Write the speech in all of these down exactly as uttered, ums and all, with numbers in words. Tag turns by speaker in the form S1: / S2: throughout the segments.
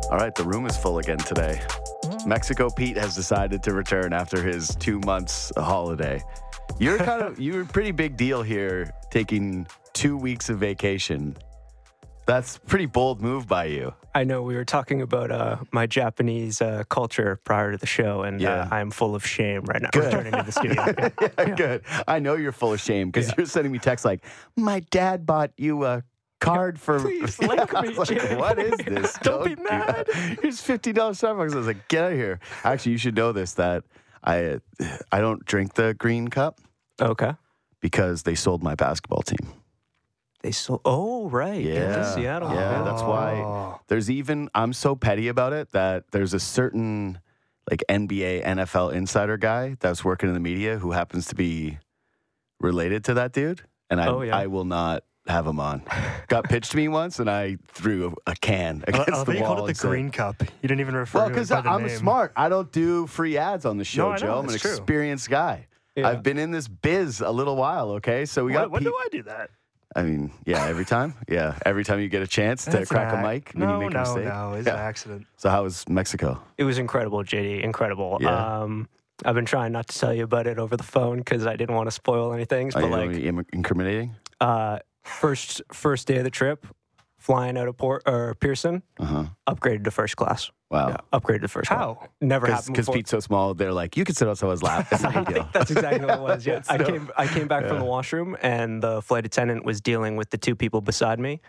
S1: All right, the room is full again today. Mexico Pete has decided to return after his two months holiday. You're kind of you're a pretty big deal here, taking two weeks of vacation. That's a pretty bold move by you.
S2: I know we were talking about uh, my Japanese uh, culture prior to the show, and
S1: Yeah.
S2: uh, I'm full of shame right now
S1: Good.
S2: returning to the studio. Yeah.
S1: yeah,
S2: Yeah.
S1: Good. I know you're full of shame because
S2: Yeah.
S1: you're sending me texts like, "My dad bought you a card for."
S2: Please,
S1: Yeah,
S2: link
S1: I
S2: me,
S1: was like,
S2: Jay.
S1: what is this?
S2: Don't be
S1: do
S2: mad.
S1: that. Here's fifty dollars Starbucks. I was like, get out of here. Actually, you should know this that I I don't drink the green cup
S2: Okay.
S1: because they sold my basketball team.
S2: They sold. Oh, right.
S1: Yeah,
S2: In Seattle.
S1: yeah, that's why.
S3: Oh.
S1: There's even I'm so petty about it that there's a certain like N B A, N F L insider guy that's working in the media who happens to be related to that dude, and I
S2: Oh, yeah.
S1: I will not have him on. Got pitched to me once, and I threw a can
S3: I
S1: against
S3: love
S1: the
S3: that you
S1: wall.
S3: called it
S1: and
S3: the
S1: said-
S3: green cup. You didn't even refer
S1: Well,
S3: to it
S1: because
S3: by the
S1: I'm
S3: name.
S1: smart. I don't do free ads on the show,
S3: No, I know,
S1: Joe. I'm an
S3: that's true.
S1: experienced guy.
S2: Yeah.
S1: I've been in this biz a little while. Okay, so we
S3: When,
S1: got.
S3: when
S1: Pete-
S3: do I do that?
S1: I mean, yeah, every time. Yeah, every time you get a chance to
S3: That's
S1: crack
S3: an
S1: a
S3: ac-
S1: mic when
S3: no,
S1: you make
S3: no,
S1: a mistake.
S3: No, it's
S1: Yeah.
S3: an accident.
S1: So how was Mexico?
S2: It was incredible, J D. Incredible.
S1: Yeah.
S2: Um, I've been trying not to tell you about it over the phone because I didn't want to spoil anything.
S1: Are
S2: But
S1: you
S2: like,
S1: Im- incriminating?
S2: uh, first first day of the trip, flying out of Port or Pearson,
S1: Uh huh.
S2: upgraded to first class.
S1: Wow.
S2: Yeah, upgraded to first class.
S3: How?
S2: Never happened
S1: Because
S2: before.
S1: Pete's so small, they're like, you can sit on someone's lap. It's not a big deal.
S2: That's exactly what it was. Yeah, I
S1: So-
S2: came. I came back from
S1: yeah.
S2: the washroom, and the flight attendant was dealing with the two people beside me,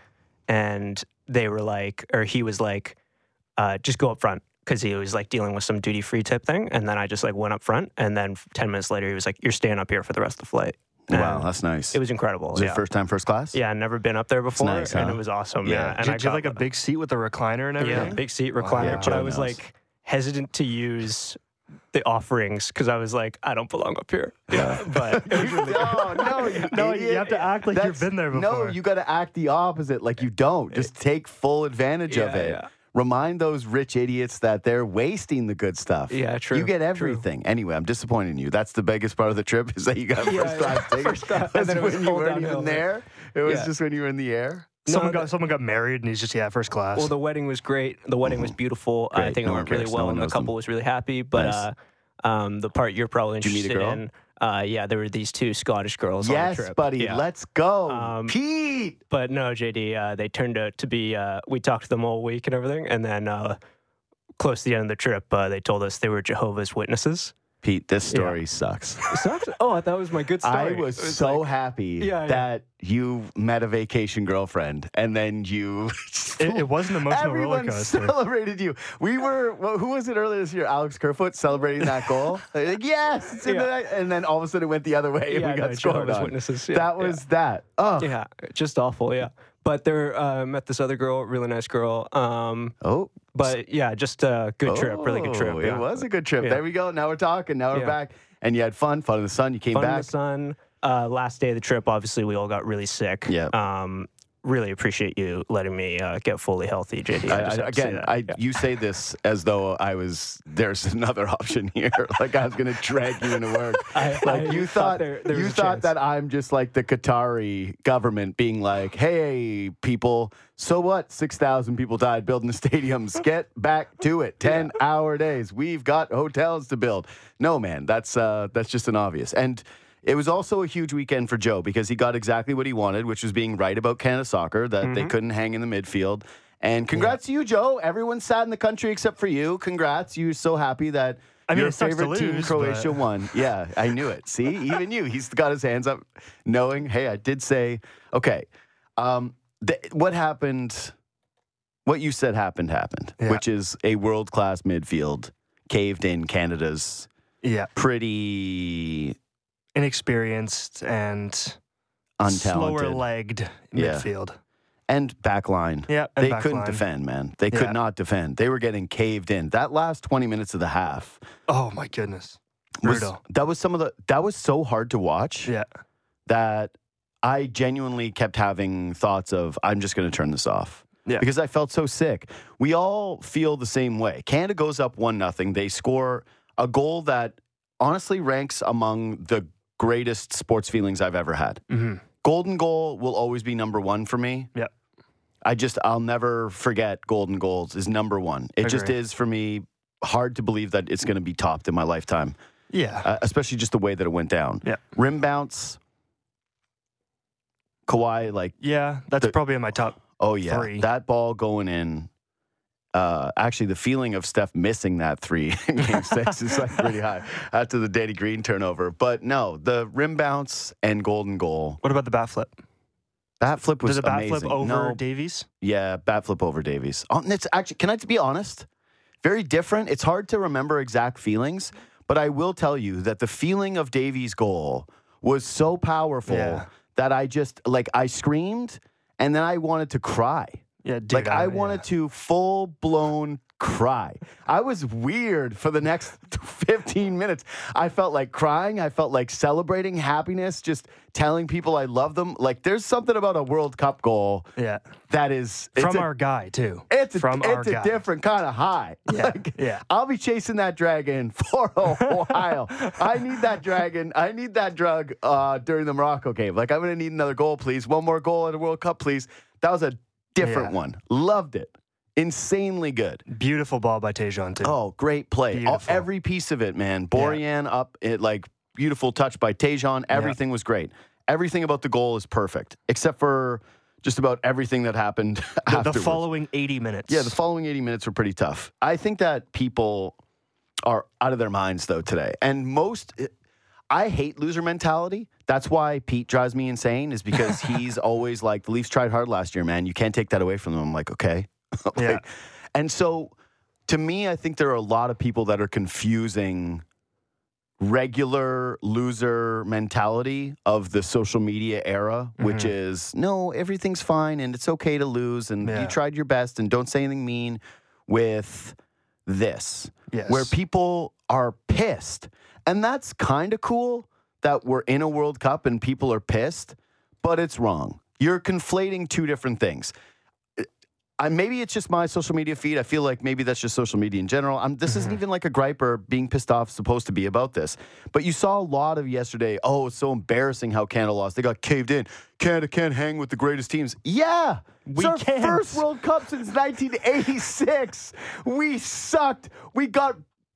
S2: and they were like, or he was like, uh, "Just go up front," because he was like dealing with some duty free type thing, and then I just like went up front, and then ten minutes later, he was like, "You're staying up here for the rest of the flight."
S1: Wow,
S2: And
S1: that's nice.
S2: it was incredible.
S1: Was it
S2: yeah.
S1: your first time first class?
S2: Yeah, I'd never been up there before,
S1: nice,
S2: and
S1: huh?
S2: it was awesome.
S1: Yeah.
S2: Yeah, and
S3: Did
S2: I
S3: you have
S2: got
S3: like a big seat with a recliner and everything?
S2: yeah, big seat recliner,
S3: Yeah,
S2: but
S1: Joe
S2: I was
S1: knows.
S2: like hesitant to use the offerings because I was like, I don't belong up here. Yeah, but it was really
S1: no, no, you
S3: No, you
S1: idiot.
S3: have to act like you've
S1: That's-
S3: been there
S1: No,
S3: before.
S1: you got to act the opposite. Like you don't. Just take full advantage of
S2: Yeah,
S1: it.
S2: yeah.
S1: Remind those rich idiots that they're wasting the good stuff.
S2: Yeah, true,
S1: You get
S2: true.
S1: everything. Anyway, I'm disappointed in you. That's the biggest part of the trip is that you got
S2: Yeah,
S1: first class
S2: yeah.
S1: tickets.
S2: First class, and
S1: That's
S2: then it was
S1: when you
S2: all
S1: weren't
S2: downhill,
S1: even
S2: man.
S1: there. It was
S2: Yeah.
S1: just when you were in the air.
S3: Someone
S2: No,
S3: got someone got married and he's just yeah first class.
S2: Well, the wedding was great. The wedding was beautiful. I
S1: Great.
S2: think
S1: No
S2: it
S1: one
S2: went really
S1: cares. No
S2: well,
S1: one
S2: and the
S1: knows
S2: couple
S1: them.
S2: was really happy. But
S1: Nice.
S2: uh, um, the part you're probably
S1: Did you meet a
S2: interested
S1: girl?
S2: in, uh, yeah, there were these two Scottish girls on the
S1: Yes,
S2: trip.
S1: buddy.
S2: Yeah.
S1: Let's go.
S2: Um,
S1: Pete.
S2: But no, J D, uh, they turned out to be. Uh, we talked to them all week and everything, and then uh, close to the end of the trip, uh, they told us they were Jehovah's Witnesses.
S1: Pete, this story sucks.
S2: Sucks. Oh, I thought it was my good story.
S1: I was,
S2: It
S1: so
S2: like-
S1: happy
S2: Yeah, yeah.
S1: that you met a vacation girlfriend and then you.
S3: it, it was an emotional roller
S1: Everyone
S3: coaster.
S1: celebrated you. We were, well, who was it earlier this year? Alex Kerfoot celebrating that goal. Like, yes, it's in
S2: Yeah.
S1: the night. And then all of a sudden it went the other way and
S2: Yeah,
S1: we got
S2: no,
S1: scored
S2: Jehovah's
S1: on.
S2: Witnesses. Yeah,
S1: that was that. Oh,
S2: Yeah, just awful. Yeah, but there uh, met this other girl, really nice girl. Um,
S1: oh,
S2: but yeah, just a good trip, really good trip.
S1: Oh,
S2: Yeah.
S1: It was a good trip.
S2: Yeah.
S1: There we go. Now we're talking. Now we're
S2: Yeah.
S1: back. And you had fun, fun in the sun. You came
S2: Fun in
S1: back.
S2: the sun. Uh, last day of the trip, obviously, we all got really sick.
S1: Yeah.
S2: Um, really appreciate you letting me uh, get fully healthy, J D.
S1: I,
S2: just
S1: I,
S2: have to say
S1: again,
S2: that.
S1: I
S2: Yeah.
S1: you say this as though I was. There's another option here. Like I was going to drag you into work.
S2: I-
S1: like
S2: I
S1: you
S2: thought
S1: thought,
S2: there- there was
S1: you
S2: a
S1: thought
S2: chance.
S1: that I'm just like the Qatari government being like, "Hey, people, so what? Six thousand people died building the stadiums. Get back to it. Ten hour days. We've got hotels to build." No, man, that's uh, that's just an obvious. And it was also a huge weekend for Joe because he got exactly what he wanted, which was being right about Canada soccer, that
S2: Mm-hmm.
S1: they couldn't hang in the midfield. And congrats to you, Joe. Everyone sat in the country except for you. Congrats. You're so happy that
S3: I mean,
S1: your
S3: it sucks to
S1: favorite team,
S3: lose,
S1: Croatia,
S3: but-
S1: won. Yeah, I knew it. See, even you. He's got his hands up knowing, hey, I did say, okay, um, th- what happened, what you said happened, happened,
S3: Yeah.
S1: which is a world-class midfield caved in Canada's
S3: Yeah,
S1: pretty
S3: inexperienced and
S1: untalented.
S3: slower-legged
S1: Yeah.
S3: midfield.
S1: And back line.
S3: Yeah, and
S1: they
S3: back
S1: couldn't
S3: line.
S1: defend, man. They
S3: Yeah.
S1: could not defend. They were getting caved in. That last twenty minutes of the half
S3: Oh my goodness,
S1: was
S3: brutal.
S1: that was some of the that was so hard to watch
S3: Yeah,
S1: that I genuinely kept having thoughts of I'm just going to turn this off.
S3: Yeah.
S1: Because I felt so sick. We all feel the same way. Canada goes up one nothing. They score a goal that honestly ranks among the greatest sports feelings I've ever had.
S3: hmm
S1: Golden goal will always be number one for me.
S3: yeah.
S1: I just, I'll never forget golden goals is number one. It just
S3: Agree.
S1: is for me hard to believe that it's going to be topped in my lifetime,
S3: Yeah.
S1: uh, especially just the way that it went down.
S3: Yeah.
S1: Rim bounce, Kawhi, like,
S3: yeah. That's
S1: the-
S3: probably in my top.
S1: oh yeah,
S3: Three.
S1: that ball going in. Uh, actually, the feeling of Steph missing that three in Game Six is like pretty high after the Danny Green turnover. But no, the rim bounce and golden goal.
S3: What about the bat flip?
S1: That flip was
S3: Did the bat
S1: amazing.
S3: flip over
S1: no,
S3: Davies?
S1: yeah, bat flip over Davies. Oh, and it's actually, can I be honest? Very different. It's hard to remember exact feelings, but I will tell you that the feeling of Davies' goal was so powerful
S3: Yeah.
S1: that I just like I screamed and then I wanted to cry.
S3: Yeah, dude,
S1: Like I
S3: yeah.
S1: wanted to full blown cry. I was weird for the next fifteen minutes. I felt like crying. I felt like celebrating happiness, just telling people I love them. Like there's something about a World Cup goal
S3: Yeah.
S1: that is it's
S3: From
S1: a,
S3: our guy, too.
S1: it's a,
S3: from
S1: it's
S3: our
S1: a
S3: guy.
S1: different kind of high.
S3: Yeah,
S1: Like,
S3: yeah.
S1: I'll be chasing that dragon for a while. I need that dragon. I need that drug uh, during the Morocco game. Like I'm gonna need another goal, please. One more goal at a World Cup, please. That was a different
S3: Yeah.
S1: one. Loved it. Insanely good.
S3: Beautiful ball by Tejon, too.
S1: Oh, great play. All,
S3: Beautiful.
S1: every piece of it, man. Borian up, it like beautiful touch by Tejon. Everything was great. Everything about the goal is perfect, except for just about everything that happened
S3: the, the
S1: afterwards.
S3: following eighty minutes.
S1: Yeah, the following eighty minutes were pretty tough. I think that people are out of their minds, though, today. And most, I hate loser mentality. That's why Pete drives me insane, is because he's always like, the Leafs tried hard last year, man. You can't take that away from them. I'm like, okay. Like,
S3: Yeah.
S1: And so, to me, I think there are a lot of people that are confusing regular loser mentality of the social media era, which is, no, everything's fine and it's okay to lose and
S3: Yeah.
S1: you tried your best and don't say anything mean, with this,
S3: Yes.
S1: where people are pissed. And that's kind of cool that we're in a World Cup and people are pissed, but it's wrong. You're conflating two different things. I, maybe it's just my social media feed. I feel like maybe that's just social media in general. I'm, this isn't even like a gripe or being pissed off supposed to be about this. But you saw a lot of yesterday, oh, it's so embarrassing how Canada lost. They got caved in. Canada can't hang with the greatest teams. Yeah.
S3: We
S1: it's our
S3: can't.
S1: first World Cup since nineteen eighty-six. We sucked. We got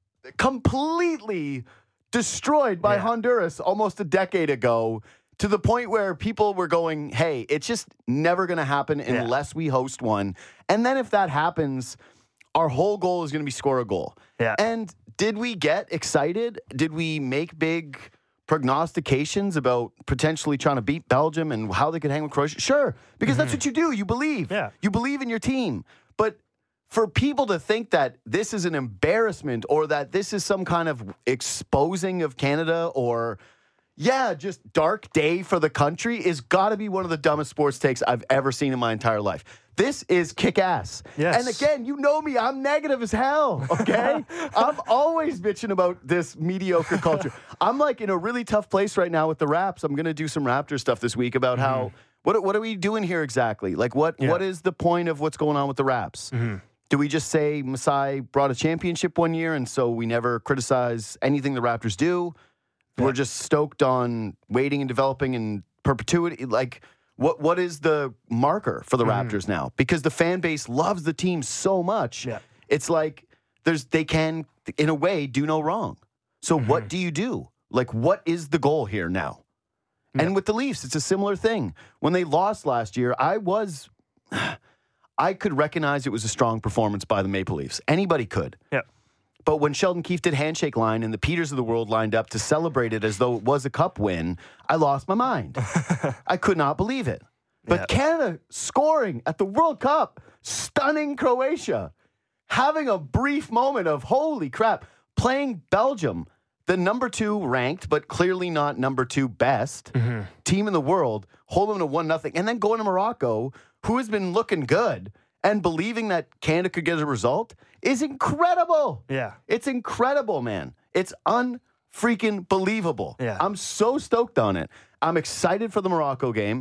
S1: completely destroyed by
S3: Yeah.
S1: Honduras almost a decade ago, to the point where people were going, hey, it's just never going to happen
S3: Yeah.
S1: unless we host one. And then if that happens, our whole goal is going to be score a goal.
S3: Yeah.
S1: And did we get excited? Did we make big prognostications about potentially trying to beat Belgium and how they could hang with Croatia? Sure, because that's what you do. You believe.
S3: Yeah.
S1: You believe in your team. But for people to think that this is an embarrassment or that this is some kind of exposing of Canada or, yeah, just dark day for the country is got to be one of the dumbest sports takes I've ever seen in my entire life. This is kick-ass.
S3: Yes.
S1: And again, you know me, I'm negative as hell, okay? I'm always bitching about this mediocre culture. I'm like in a really tough place right now with the Raps. I'm going to do some Raptor stuff this week about how, what, what are we doing here exactly? Like, what
S3: Yeah.
S1: what is the point of what's going on with the Raps? Do we just say Masai brought a championship one year and so we never criticize anything the Raptors do? We're just stoked on waiting and developing in perpetuity. Like, what what is the marker for the Raptors now? Because the fan base loves the team so much.
S3: Yeah.
S1: It's like there's they can, in a way, do no wrong. So what do you do? Like, what is the goal here now? And with the Leafs, it's a similar thing. When they lost last year, I was, I could recognize it was a strong performance by the Maple Leafs. Anybody could.
S3: Yeah.
S1: But when Sheldon Keefe did handshake line and the Peters of the world lined up to celebrate it as though it was a cup win, I lost my mind. I could not believe it. But
S3: Yeah.
S1: Canada scoring at the World Cup, stunning Croatia, having a brief moment of holy crap, playing Belgium, the number two ranked, but clearly not number two best team in the world, holding them to one nothing, and then going to Morocco, who has been looking good, and believing that Canada could get a result is incredible.
S3: Yeah.
S1: It's incredible, man. It's unfreaking believable.
S3: Yeah.
S1: I'm so stoked on it. I'm excited for the Morocco game.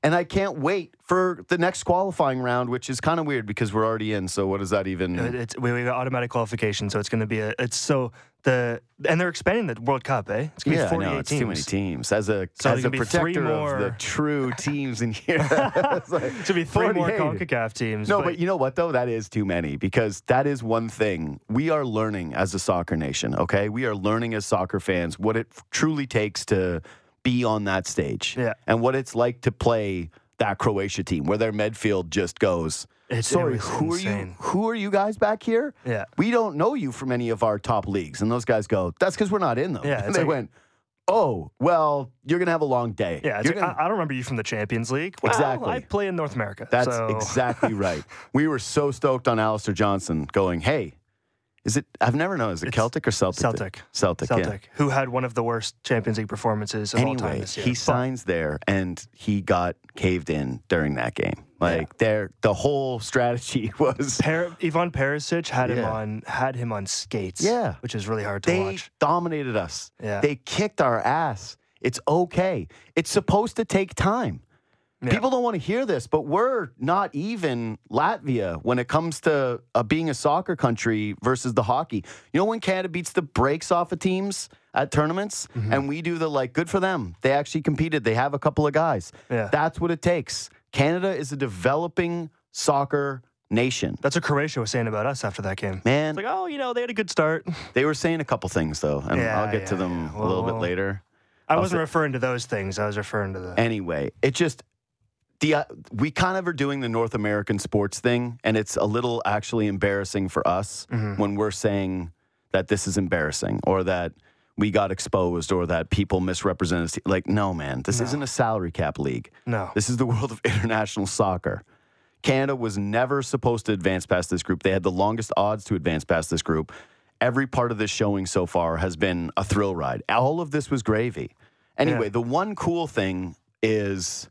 S1: And I can't wait for the next qualifying round, which is kind of weird because we're already in. So what does that even?
S3: It- It's, we we got automatic qualification, so it's going to be a. It's so the and they're expanding the World Cup, eh? It's going to
S1: Yeah,
S3: be
S1: I
S3: forty-eight
S1: know it's
S3: teams.
S1: too many teams. As a
S3: So
S1: as
S3: there
S1: a
S3: can be three
S1: protector
S3: more-
S1: of the true teams in here, it's like
S3: It should be three more
S1: forty-eight.
S3: CONCACAF teams.
S1: No, but you know what though? That is too many because that is one thing we are learning as a soccer nation. Okay, we are learning as soccer fans what it truly takes to be on that stage,
S3: Yeah.
S1: and what it's like to play that Croatia team where their midfield just goes.
S3: It's-
S1: Sorry,
S3: it was
S1: who are you?
S3: insane.
S1: Who are you guys back here?
S3: Yeah.
S1: We don't know you from any of our top leagues. And those guys go, that's because we're not in them.
S3: Yeah,
S1: And
S3: it's
S1: they
S3: like-
S1: went, oh, well, you're going to have a long day.
S3: yeah, it's
S1: You're
S3: like,
S1: gonna-
S3: I, I don't remember you from the Champions League. Well,
S1: Exactly.
S3: I play in North America.
S1: That's
S3: so.
S1: exactly right. We were so stoked on Alistair Johnson going, hey, is it, I've never known, is it
S3: It's
S1: Celtic or Celtic?
S3: Celtic.
S1: Celtic, yeah.
S3: Celtic, who had one of the worst Champions League performances of all time
S1: Anyway,
S3: this year.
S1: he
S3: But-
S1: signs there and he got caved in during that game. Like there, the whole strategy was
S3: Per- Ivan Perisic had him
S1: Yeah.
S3: on had him on skates.
S1: Yeah.
S3: which is really hard to
S1: they
S3: watch.
S1: dominated us.
S3: Yeah.
S1: They kicked our ass. It's okay. It's supposed to take time.
S3: Yeah.
S1: People don't want to hear this, but we're not even Latvia when it comes to uh, being a soccer country versus the hockey. You know when Canada beats the brakes off of teams at tournaments
S3: Mm-hmm.
S1: and we do the like, good for them. They actually competed. They have a couple of guys.
S3: Yeah.
S1: That's what it takes. Canada is a developing soccer nation.
S3: That's what Croatia was saying about us after that game.
S1: Man,
S3: It's like, oh, you know, they had a good start.
S1: they were saying a couple things though, and
S3: Yeah,
S1: I'll get to
S3: yeah,
S1: them
S3: yeah.
S1: a little bit
S3: Well,
S1: later.
S3: I
S1: I'll
S3: wasn't
S1: say-
S3: referring to those things. I was referring to the.
S1: Anyway, it just the uh, we kind of are doing the North American sports thing, and it's a little actually embarrassing for us
S3: Mm-hmm.
S1: when we're saying that this is embarrassing or that we got exposed or that people misrepresented us. Like, no, man, this isn't a salary cap league.
S3: No.
S1: This is the world of international soccer. Canada was never supposed to advance past this group. They had the longest odds to advance past this group. Every part of this showing so far has been a thrill ride. All of this was gravy. Anyway,
S3: Yeah.
S1: the one cool thing is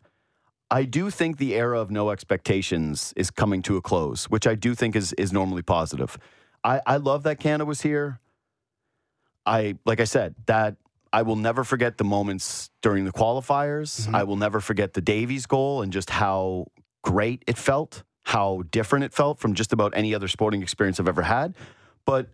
S1: I do think the era of no expectations is coming to a close, which I do think is is normally positive. I, I love that Canada was here. I like I said, that I will never forget the moments during the qualifiers. I will never forget the Davies goal and just how great it felt, how different it felt from just about any other sporting experience I've ever had. But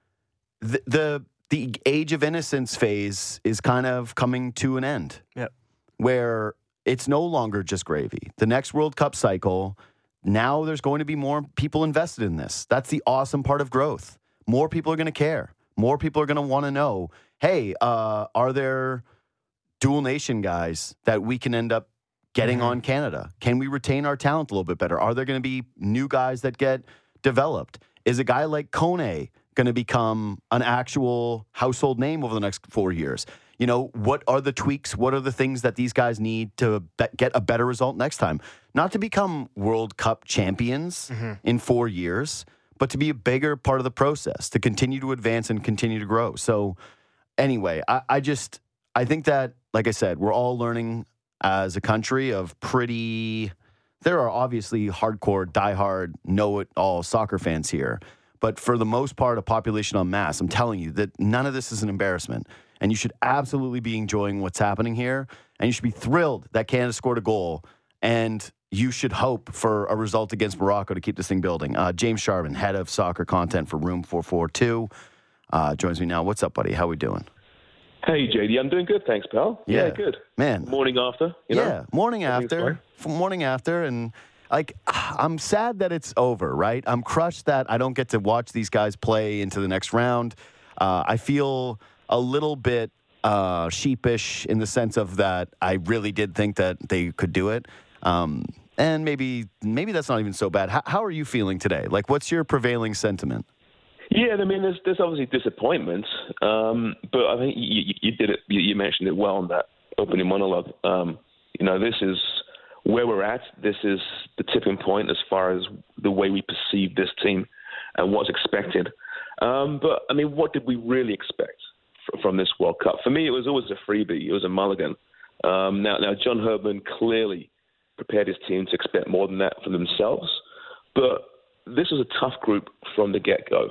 S1: the the, the age of innocence phase is kind of coming to an end.
S3: Yep.
S1: Where it's no longer just gravy. The next World Cup cycle, now there's going to be more people invested in this. That's the awesome part of growth. More people are going to care. More people are going to want to know, hey, uh, are there dual nation guys that we can end up getting on Canada? Can we retain our talent a little bit better? Are there going to be new guys that get developed? Is a guy like Kone going to become an actual household name over the next four years? You know, what are the tweaks? What are the things that these guys need to be- get a better result next time? Not to become World Cup champions in four years, but to be a bigger part of the process, to continue to advance and continue to grow. So anyway, I, I just, I think that, like I said, we're all learning as a country of pretty, there are obviously hardcore, diehard, know-it-all soccer fans here. But for the most part, a population en masse, I'm telling you that none of this is an embarrassment. And you should absolutely be enjoying what's happening here. And you should be thrilled that Canada scored a goal. And you should hope for a result against Morocco to keep this thing building. Uh, James Sharvin, head of soccer content for Room four forty-two, uh, joins me now. What's up, buddy? How we doing?
S4: Hey, J D, I'm doing good, thanks, pal.
S1: Yeah.
S4: Yeah, good.
S1: Man.
S4: Morning after, you know?
S1: Yeah, morning
S4: Everything's
S1: after, f- morning after, and like I'm sad that it's over. Right, I'm crushed that I don't get to watch these guys play into the next round. Uh, I feel a little bit uh, sheepish in the sense of that I really did think that they could do it, um, and maybe maybe that's not even so bad. How, how are you feeling today? Like, what's your prevailing sentiment?
S4: Yeah, I mean, there's there's obviously disappointment, um, but I think you, you, you did it. You, you mentioned it well in that opening monologue. Um, you know, this is where we're at. This is the tipping point as far as the way we perceive this team and what's expected. Um, but I mean, what did we really expect f- from this World Cup? For me, it was always a freebie. It was a mulligan. Um, now, now, John Herdman clearly prepared his team to expect more than that from themselves, but this was a tough group from the get-go.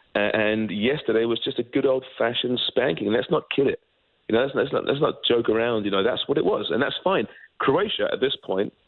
S4: And yesterday was just a good old-fashioned spanking. Let's not kid it. You know, let's, let's, not, let's not joke around. You know, that's what it was, and that's fine. Croatia, at this point,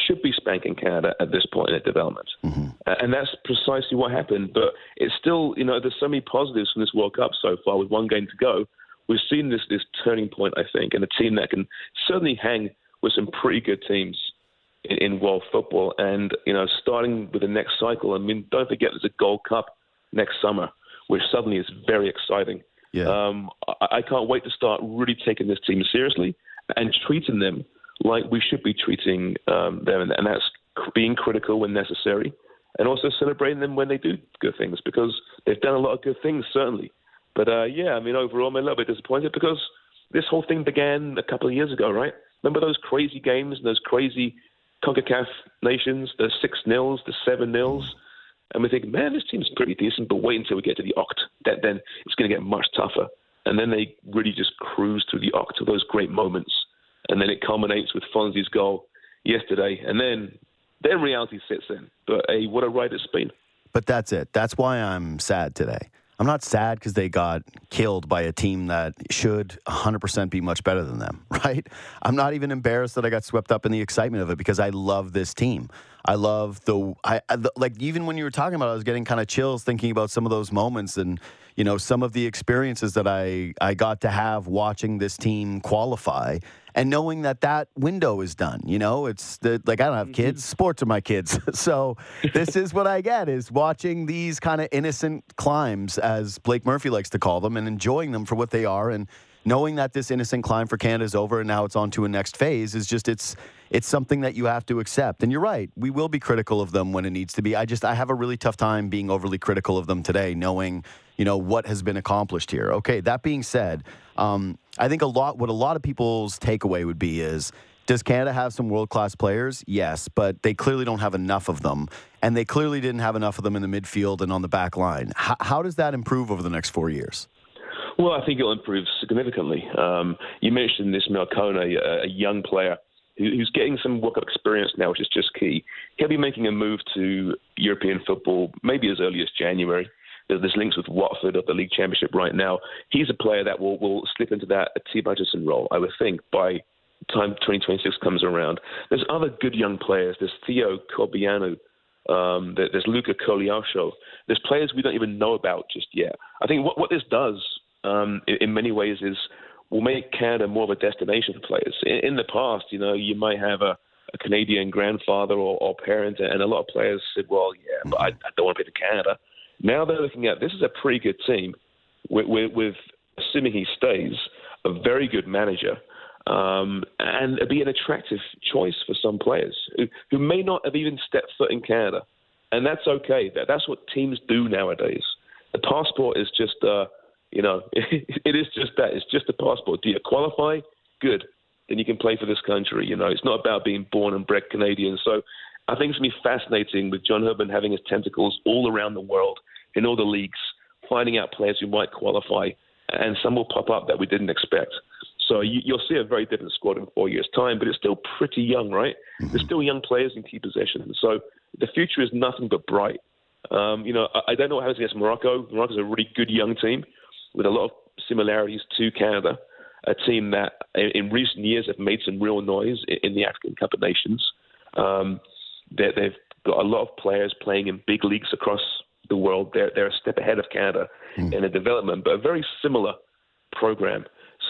S4: should be spanking Canada at this point in its development. Mm-hmm. Uh, and that's precisely what happened. But it's still, you know, there's so many positives from this World Cup so far with one game to go. We've seen this this turning point, I think, and a team that can certainly hang with some pretty good teams in, in world football. And, you know, starting with the next cycle, I mean, don't forget there's a Gold Cup next summer, which suddenly is very exciting.
S1: Yeah.
S4: Um, I, I can't wait to start really taking this team seriously and treating them like we should be treating um, them, and, and that's being critical when necessary, and also celebrating them when they do good things, because they've done a lot of good things, certainly. But, uh, yeah, I mean, overall, I'm a little bit disappointed because this whole thing began a couple of years ago, right? Remember those crazy games, those crazy CONCACAF nations, the six nils, the seven nils? And we think, man, this team's pretty decent, but wait until we get to the Oct. That, then it's going to get much tougher. And then they really just cruise through the Oct to those great moments. And then it culminates with Fonzie's goal yesterday. And then, then reality sits in. But, hey, what a ride it's been.
S1: But that's it. That's why I'm sad today. I'm not sad because they got killed by a team that should one hundred percent be much better than them, right? I'm not even embarrassed that I got swept up in the excitement of it because I love this team. I love the, I, I the, like, even when you were talking about it, I was getting kind of chills thinking about some of those moments and, you know, some of the experiences that I, I got to have watching this team qualify and knowing that that window is done. You know, it's the, like, I don't have kids. Sports are my kids. So this is what I get, is watching these kind of innocent climbs, as Blake Murphy likes to call them, and enjoying them for what they are, and knowing that this innocent climb for Canada is over and now it's on to a next phase is just, it's, it's something that you have to accept. And you're right. We will be critical of them when it needs to be. I just, I have a really tough time being overly critical of them today, knowing, you know, what has been accomplished here. Okay. That being said, um, I think a lot, what a lot of people's takeaway would be is, does Canada have some world-class players? Yes, but they clearly don't have enough of them. And they clearly didn't have enough of them in the midfield and on the back line. H- how does that improve over the next four years?
S4: Well, I think it'll improve significantly. Um, you mentioned this Malcona, a, a young player who, who's getting some World Cup experience now, which is just key. He'll be making a move to European football maybe as early as January. There's, there's links with Watford of the League Championship right now. He's a player that will, will slip into that T. Hutchinson role, I would think, by the time twenty twenty-six comes around. There's other good young players. There's Theo Corbianu. Um, there, there's Luca Coliasho. There's players we don't even know about just yet. I think what, what this does, um, in, in many ways, is will make Canada more of a destination for players. In, in the past, you know, you might have a, a Canadian grandfather or, or parent, and a lot of players said, well, yeah, but I, I don't want to play for Canada. Now they're looking at, this is a pretty good team with, with, with assuming he stays, a very good manager, um, and be an attractive choice for some players who, who may not have even stepped foot in Canada. And that's okay. That, that's what teams do nowadays. The passport is just, uh, you know, it is just that. It's just a passport. Do you qualify? Good. Then you can play for this country. You know, it's not about being born and bred Canadian. So I think it's going to be fascinating with John Herdman having his tentacles all around the world in all the leagues, finding out players who might qualify, and some will pop up that we didn't expect. So you, you'll see a very different squad in four years' time, but it's still pretty young, right? Mm-hmm. There's still young players in key positions. So the future is nothing but bright. Um, you know, I, I don't know what happens against Morocco. Morocco's a really good young team with a lot of similarities to Canada, a team that in, in recent years have made some real noise in, in the African Cup of Nations. Um, they, they've got a lot of players playing in big leagues across the world. They're, they're a step ahead of Canada mm. in the development, but a very similar program.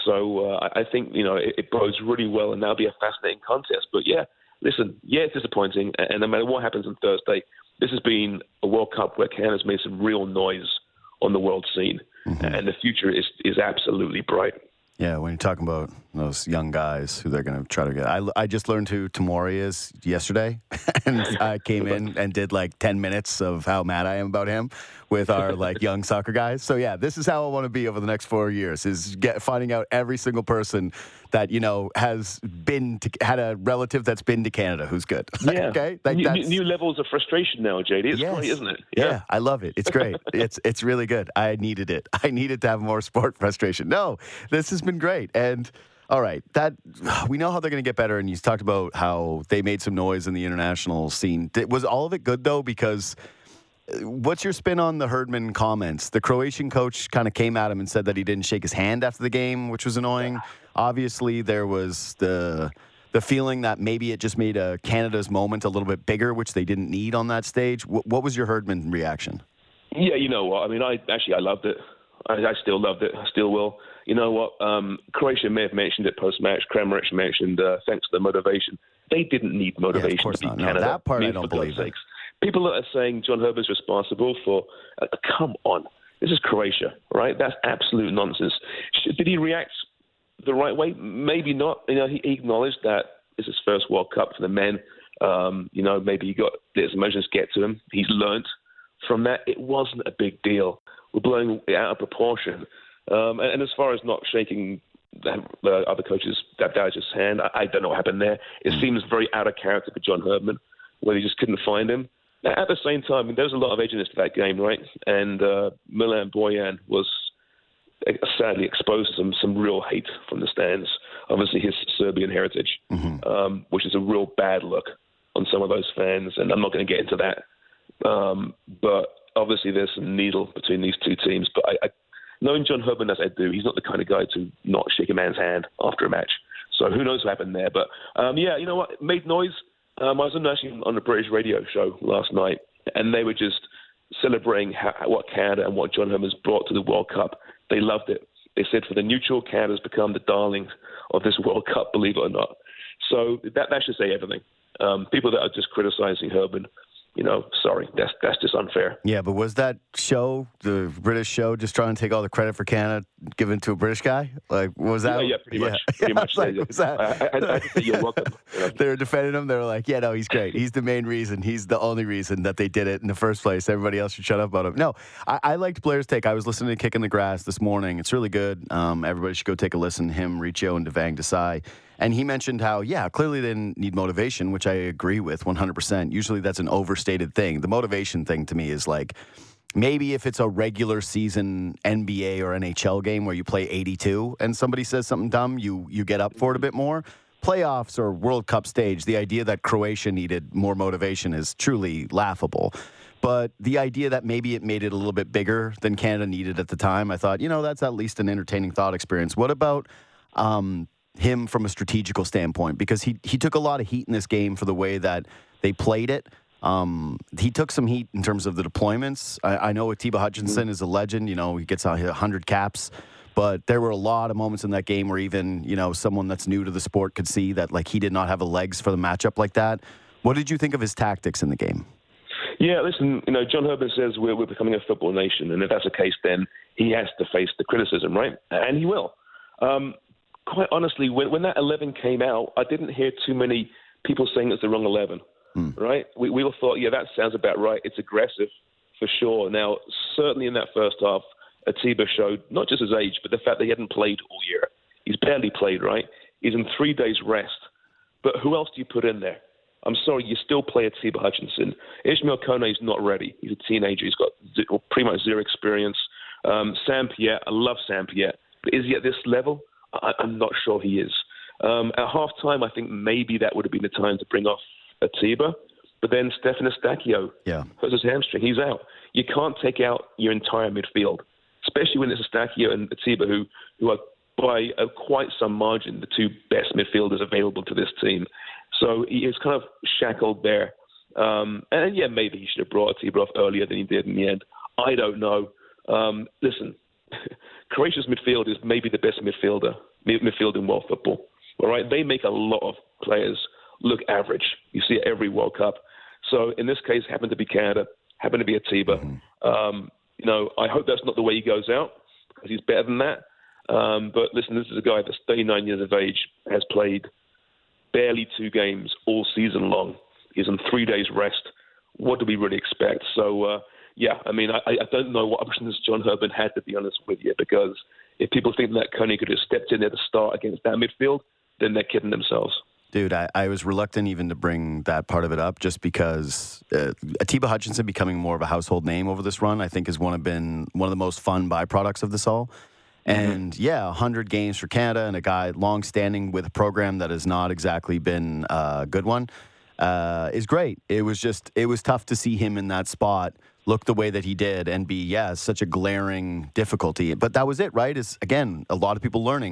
S4: So uh, I think, you know, it, it bodes really well, and that'll be a fascinating contest. But yeah, listen, yeah, it's disappointing. And no matter what happens on Thursday, this has been a World Cup where Canada's made some real noise on the world scene. Mm-hmm. And the future is, is absolutely bright.
S1: Yeah, when you're talking about those young guys who they're going to try to get. I, I just learned who Tamori is yesterday, and I came in and did like ten minutes of how mad I am about him with our like young soccer guys. So yeah, this is how I want to be over the next four years, is get, finding out every single person that, you know, has been to, had a relative that's been to Canada who's good.
S4: Yeah.
S1: Okay. Like,
S4: new,
S1: that's,
S4: new levels of frustration now, J D. It's
S1: yes.
S4: great, isn't it?
S1: Yeah. yeah, I love it. It's great. it's it's really good. I needed it. I needed to have more sport frustration. No, this has been great. And all right, that we know how they're going to get better. And you talked about how they made some noise in the international scene. Was all of it good though? Because what's your spin on the Herdman comments? The Croatian coach kind of came at him and said that he didn't shake his hand after the game, which was annoying. Obviously, there was the the feeling that maybe it just made uh, Canada's moment a little bit bigger, which they didn't need on that stage. W- what was your Herdman reaction?
S4: Yeah, you know what? I mean, I actually I loved it. I, I still loved it. I still will. You know what? Um, Croatia may have mentioned it post-match. Kramaric mentioned uh, thanks to the motivation. They didn't need motivation
S1: yeah, of course
S4: to beat
S1: not. No,
S4: Canada.
S1: that part
S4: I, mean,
S1: I don't
S4: for God's
S1: believe.
S4: sakes. People that are saying John Herbert's responsible for, uh, come on, this is Croatia, right? That's absolute nonsense. Should, did he react the right way? Maybe not. You know, he, he acknowledged that it's his first World Cup for the men. Um, you know, maybe he got his emotions get to him. He's learnt from that. It wasn't a big deal. We're blowing it out of proportion. Um, and, and as far as not shaking the, the other coach's Dad's hand, I, I don't know what happened there. It seems very out of character for John Herdman, where he just couldn't find him. At the same time, I mean, there was a lot of edginess to that game, right? And uh, Milan Bojan was sadly exposed to some, some real hate from the stands. Obviously, his Serbian heritage, mm-hmm. um, which is a real bad look on some of those fans. And I'm not going to get into that. Um, but obviously, there's some needle between these two teams. But I, I, knowing John Herdman as I do, he's not the kind of guy to not shake a man's hand after a match. So who knows what happened there. But um, yeah, you know what? It made noise. Um, I was on, actually on a British radio show last night, and they were just celebrating how, what Canada and what John Herdman's brought to the World Cup. They loved it. They said for the neutral, Canada's become the darling of this World Cup, believe it or not. So that, that should say everything. Um, people that are just criticizing Herdman, you know, sorry, that's that's just unfair.
S1: Yeah, but was that show, the British show, just trying to take all the credit for Canada, given to a British guy? Like, was that?
S4: Yeah, yeah pretty
S1: yeah.
S4: much. Pretty
S1: yeah,
S4: much.
S1: like, was that,
S4: I, I, I, I say you're welcome. You know?
S1: They were defending him. They were like, yeah, no, he's great. He's the main reason. He's the only reason that they did it in the first place. Everybody else should shut up about him. No, I, I liked Blair's take. I was listening to Kicking the Grass this morning. It's really good. Um, everybody should go take a listen. Him, Riccio, and Devang Desai. And he mentioned how, yeah, clearly they didn't need motivation, which I agree with one hundred percent. Usually that's an overstated thing. The motivation thing to me is like, maybe if it's a regular season N B A or N H L game where you play eighty-two and somebody says something dumb, you you get up for it a bit more. Playoffs or World Cup stage, the idea that Croatia needed more motivation is truly laughable. But the idea that maybe it made it a little bit bigger than Canada needed at the time, I thought, you know, that's at least an entertaining thought experience. What about um, him from a strategical standpoint? Because he he took a lot of heat in this game for the way that they played it. Um, he took some heat in terms of the deployments. I, I know Atiba Hutchinson mm-hmm. is a legend. You know, he gets one hundred caps. But there were a lot of moments in that game where even, you know, someone that's new to the sport could see that, like, he did not have the legs for the matchup like that. What did you think of his tactics in the game?
S4: Yeah, listen, you know, John Herdman says we're, we're becoming a football nation. And if that's the case, then he has to face the criticism, right? And he will. Um, quite honestly, when, when that eleven came out, I didn't hear too many people saying it's the wrong eleven. Mm. Right? We, we all thought, yeah, that sounds about right. It's aggressive for sure. Now, certainly in that first half, Atiba showed not just his age, but the fact that he hadn't played all year. He's barely played, right? He's in three days rest. But who else do you put in there? I'm sorry, you still play Atiba Hutchinson. Ishmael Kone is not ready. He's a teenager. He's got zero, pretty much zero experience. Um, Sam Pierre, I love Sam Pierre. But is he at this level? I, I'm not sure he is. Um, at halftime, I think maybe that would have been the time to bring off Atiba, but then Stefan Eustáquio
S1: yeah.
S4: hurts his hamstring. He's out. You can't take out your entire midfield, especially when it's Eustáquio and Atiba, who, who are by a, quite some margin the two best midfielders available to this team. So he is kind of shackled there. Um, and yeah, maybe he should have brought Atiba off earlier than he did in the end. I don't know. Um, listen, Croatia's midfield is maybe the best midfielder midfield in world football. All right, they make a lot of players look average. You see it every World Cup. So in this case, happened to be Canada, happened to be Atiba. Mm-hmm. Um, you know, I hope that's not the way he goes out, because he's better than that. Um, but listen, this is a guy that's thirty-nine years of age, has played barely two games all season long. He's on three days rest. What do we really expect? So, uh, yeah, I mean, I, I don't know what options John Herdman had, to be honest with you, because if people think that Kone could have stepped in there to start against that midfield, then they're kidding themselves.
S1: Dude, I, I was reluctant even to bring that part of it up, just because uh, Atiba Hutchinson becoming more of a household name over this run, I think, has one of been one of the most fun byproducts of this all. And mm-hmm. yeah, one hundred games for Canada and a guy long-standing with a program that has not exactly been a good one uh, is great. It was just, it was tough to see him in that spot look the way that he did and be, yeah, such a glaring difficulty. But that was it, right? Is again, a lot of people learning.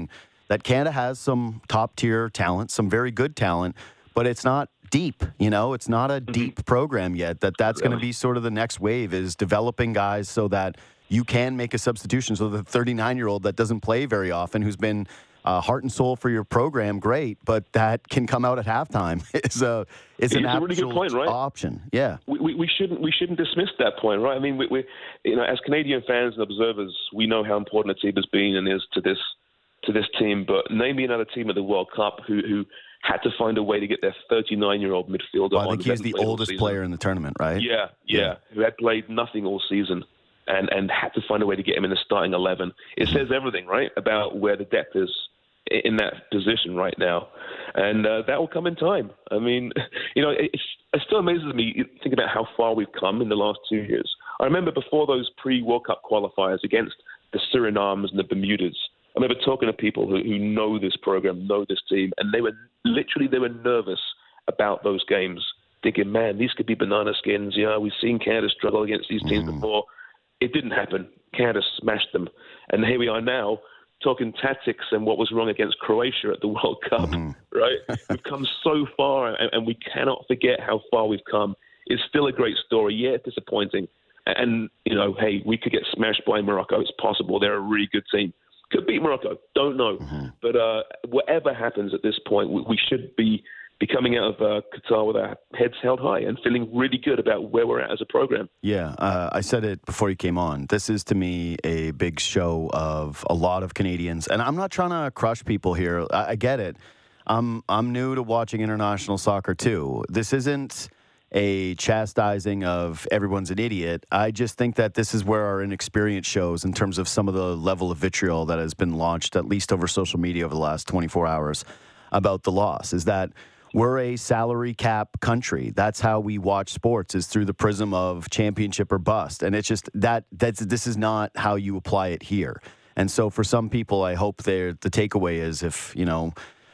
S1: that Canada has some top-tier talent, some very good talent, but it's not deep, you know? It's not a deep program yet. That That's really going to be sort of the next wave, is developing guys so that you can make a substitution. So the thirty-nine-year-old that doesn't play very often, who's been uh, heart and soul for your program, great, but that can come out at halftime is a is an
S4: a really good point, right?
S1: option. Yeah,
S4: we, we we shouldn't we shouldn't dismiss that point, right? I mean, we, we you know, as Canadian fans and observers, we know how important the team has been and is to this to this team. But name me another team at the World Cup who who had to find a way to get their thirty-nine-year-old midfielder
S1: well, I
S4: on.
S1: think he's the oldest player in the tournament, right?
S4: Yeah, yeah, yeah, who had played nothing all season. And, and had to find a way to get him in the starting eleven. It says everything, right, about where the depth is in that position right now. And uh, that will come in time. I mean, you know, it, it still amazes me thinking about how far we've come in the last two years. I remember before those pre-World Cup qualifiers against the Surinamers and the Bermudas, I remember talking to people who, who know this program, know this team, and they were literally, they were nervous about those games, thinking, man, these could be banana skins. You know, we've seen Canada struggle against these teams mm. before. It didn't happen. Canada smashed them. And here we are now talking tactics and what was wrong against Croatia at the World Cup, mm-hmm. right? We've come so far, and, and we cannot forget how far we've come. It's still a great story. Yeah, disappointing. And, you know, hey, we could get smashed by Morocco. It's possible. They're a really good team. Could beat Morocco. Don't know. Mm-hmm. But uh, whatever happens at this point, we, we should be be coming out of uh, Qatar with our heads held high and feeling really good about where we're at as a program.
S1: Yeah, uh, I said it before you came on. This is, to me, a big show of a lot of Canadians. And I'm not trying to crush people here. I, I get it. I'm, I'm new to watching international soccer, too. This isn't a chastising of everyone's an idiot. I just think that this is where our inexperience shows in terms of some of the level of vitriol that has been launched, at least over social media over the last twenty-four hours, about the loss, is that we're a salary cap country. That's how we watch sports, is through the prism of championship or bust. And it's just that that's this is not how you apply it here. And so for some people, I hope the takeaway is, if, you know,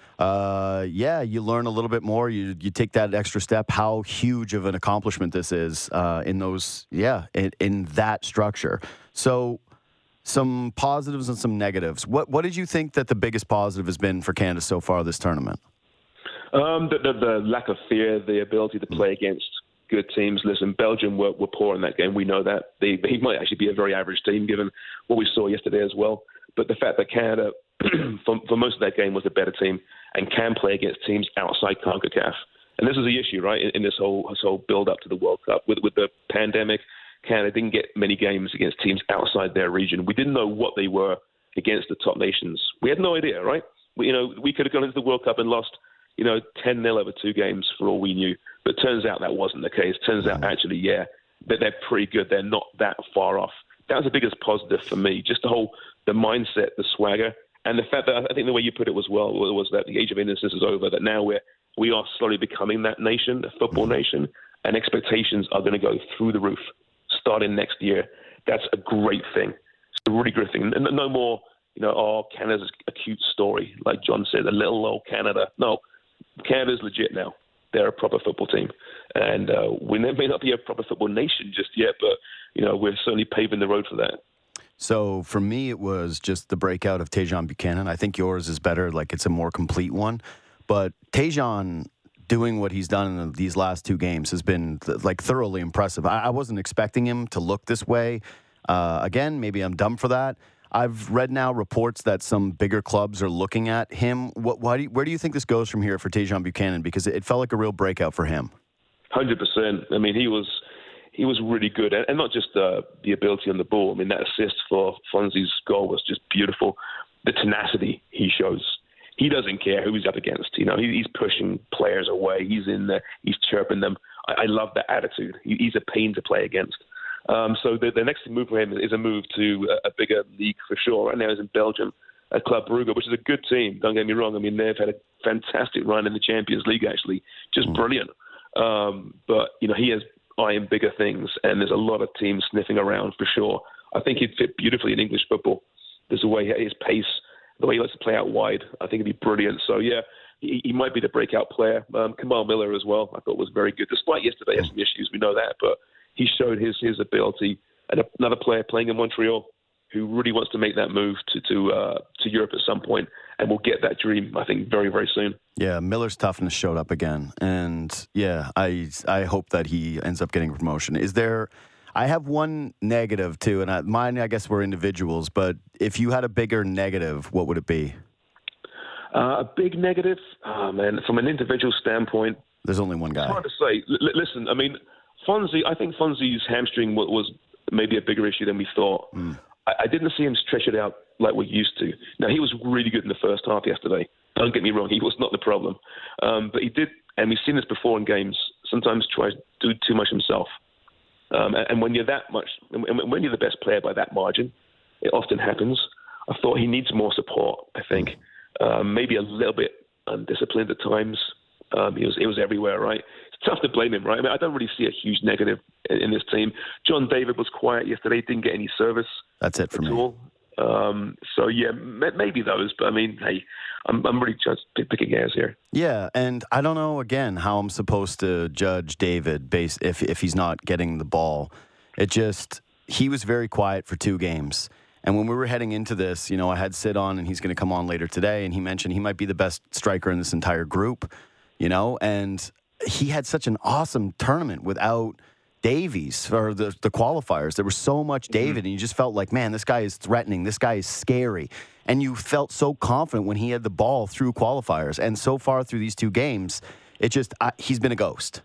S1: uh, yeah, you learn a little bit more, you you take that extra step, how huge of an accomplishment this is uh, in those, yeah, in, in that structure. So some positives and some negatives. What, what did you think that the biggest positive has been for Canada so far this tournament?
S4: Um, the, the, the lack of fear, the ability to play against good teams. Listen, Belgium were, were poor in that game. We know that. They, he might actually be a very average team given what we saw yesterday as well. But the fact that Canada, for, for most of that game, was a better team and can play against teams outside CONCACAF. And this is the issue, right, in, in this whole this whole build-up to the World Cup. With, with the pandemic, Canada didn't get many games against teams outside their region. We didn't know what they were against the top nations. We had no idea, right? We, you know, we could have gone into the World Cup and lost, you know, ten nil over two games for all we knew. But it turns out that wasn't the case. Turns out, actually, yeah, that they're pretty good. They're not that far off. That was the biggest positive for me. Just the whole, the mindset, the swagger, and the fact that I think the way you put it was well was that the age of innocence is over, that now we're, we are slowly becoming that nation, a football nation, and expectations are going to go through the roof starting next year. That's a great thing. It's a really good thing. And no more, you know, oh, Canada's a cute story, like John said, a little old Canada. No. Canada's legit now. They're a proper football team. And uh, we may not be a proper football nation just yet, but, you know, we're certainly paving the road for that.
S1: So for me, it was just the breakout of Tajon Buchanan. I think yours is better, like it's a more complete one. But Tajon doing what he's done in these last two games has been, like, thoroughly impressive. I, I wasn't expecting him to look this way. Uh, again, maybe I'm dumb for that. I've read now reports that some bigger clubs are looking at him. What, why do you, where do you think this goes from here for Tajon Buchanan? Because it felt like a real breakout for him.
S4: one hundred percent. I mean, he was he was really good. And not just uh, the ability on the ball. I mean, that assist for Fonzie's goal was just beautiful. The tenacity he shows. He doesn't care who he's up against. You know, he, he's pushing players away. He's in there. He's chirping them. I, I love that attitude. He, he's a pain to play against. Um, so the, the next move for him is a move to a, a bigger league for sure. Right now he's in Belgium at Club Brugge, which is a good team. Don't get me wrong. I mean, they've had a fantastic run in the Champions League, actually. Just mm. brilliant. Um, but, you know, he has eyeing bigger things, and there's a lot of teams sniffing around for sure. I think he'd fit beautifully in English football. There's a way, his pace, the way he likes to play out wide, I think it'd be brilliant. So, yeah, he, he might be the breakout player. Um, Kamal Miller as well, I thought was very good. Despite yesterday had some issues, we know that, but he showed his his ability. And another player playing in Montreal who really wants to make that move to to uh, to Europe at some point. and we'll get that dream, I think, very, very soon.
S1: Yeah, Miller's toughness showed up again. And yeah, I I hope that he ends up getting a promotion. Is there, I have one negative too, and I, mine, I guess we're individuals, but if you had a bigger negative, what would it be?
S4: Uh, a big negative? Oh, man, from an individual standpoint,
S1: there's only one guy.
S4: It's hard to say. L- listen, I mean, Fonzie, I think Fonzie's hamstring was, was maybe a bigger issue than we thought. Mm. I, I didn't see him stretch it out like we're used to. Now, he was really good in the first half yesterday. Don't get me wrong, he was not the problem. Um, but he did, and we've seen this before in games, sometimes tries to do too much himself. Um, and, and when you're that much, and when you're the best player by that margin, it often happens. I thought he needs more support, I think. Um, maybe a little bit undisciplined at times. Um, he was it was everywhere, right? It's tough to blame him, right? I mean, I don't really see a huge negative in, in this team. John David was quiet yesterday, didn't get any service.
S1: That's it for
S4: at
S1: me.
S4: All. Um, so yeah, maybe those, but I mean, hey, I'm I'm really just picking hairs here.
S1: Yeah, and I don't know again how I'm supposed to judge David based if if he's not getting the ball. It just he was very quiet for two games. And when we were heading into this, you know, I had Sid on, and he's going to come on later today, and he mentioned he might be the best striker in this entire group, you know, and he had such an awesome tournament without Davies or the, the qualifiers. There was so much David, mm-hmm. and you just felt like, man, this guy is threatening. This guy is scary. And you felt so confident when he had the ball through qualifiers. And so far through these two games, it just, I, he's been a ghost.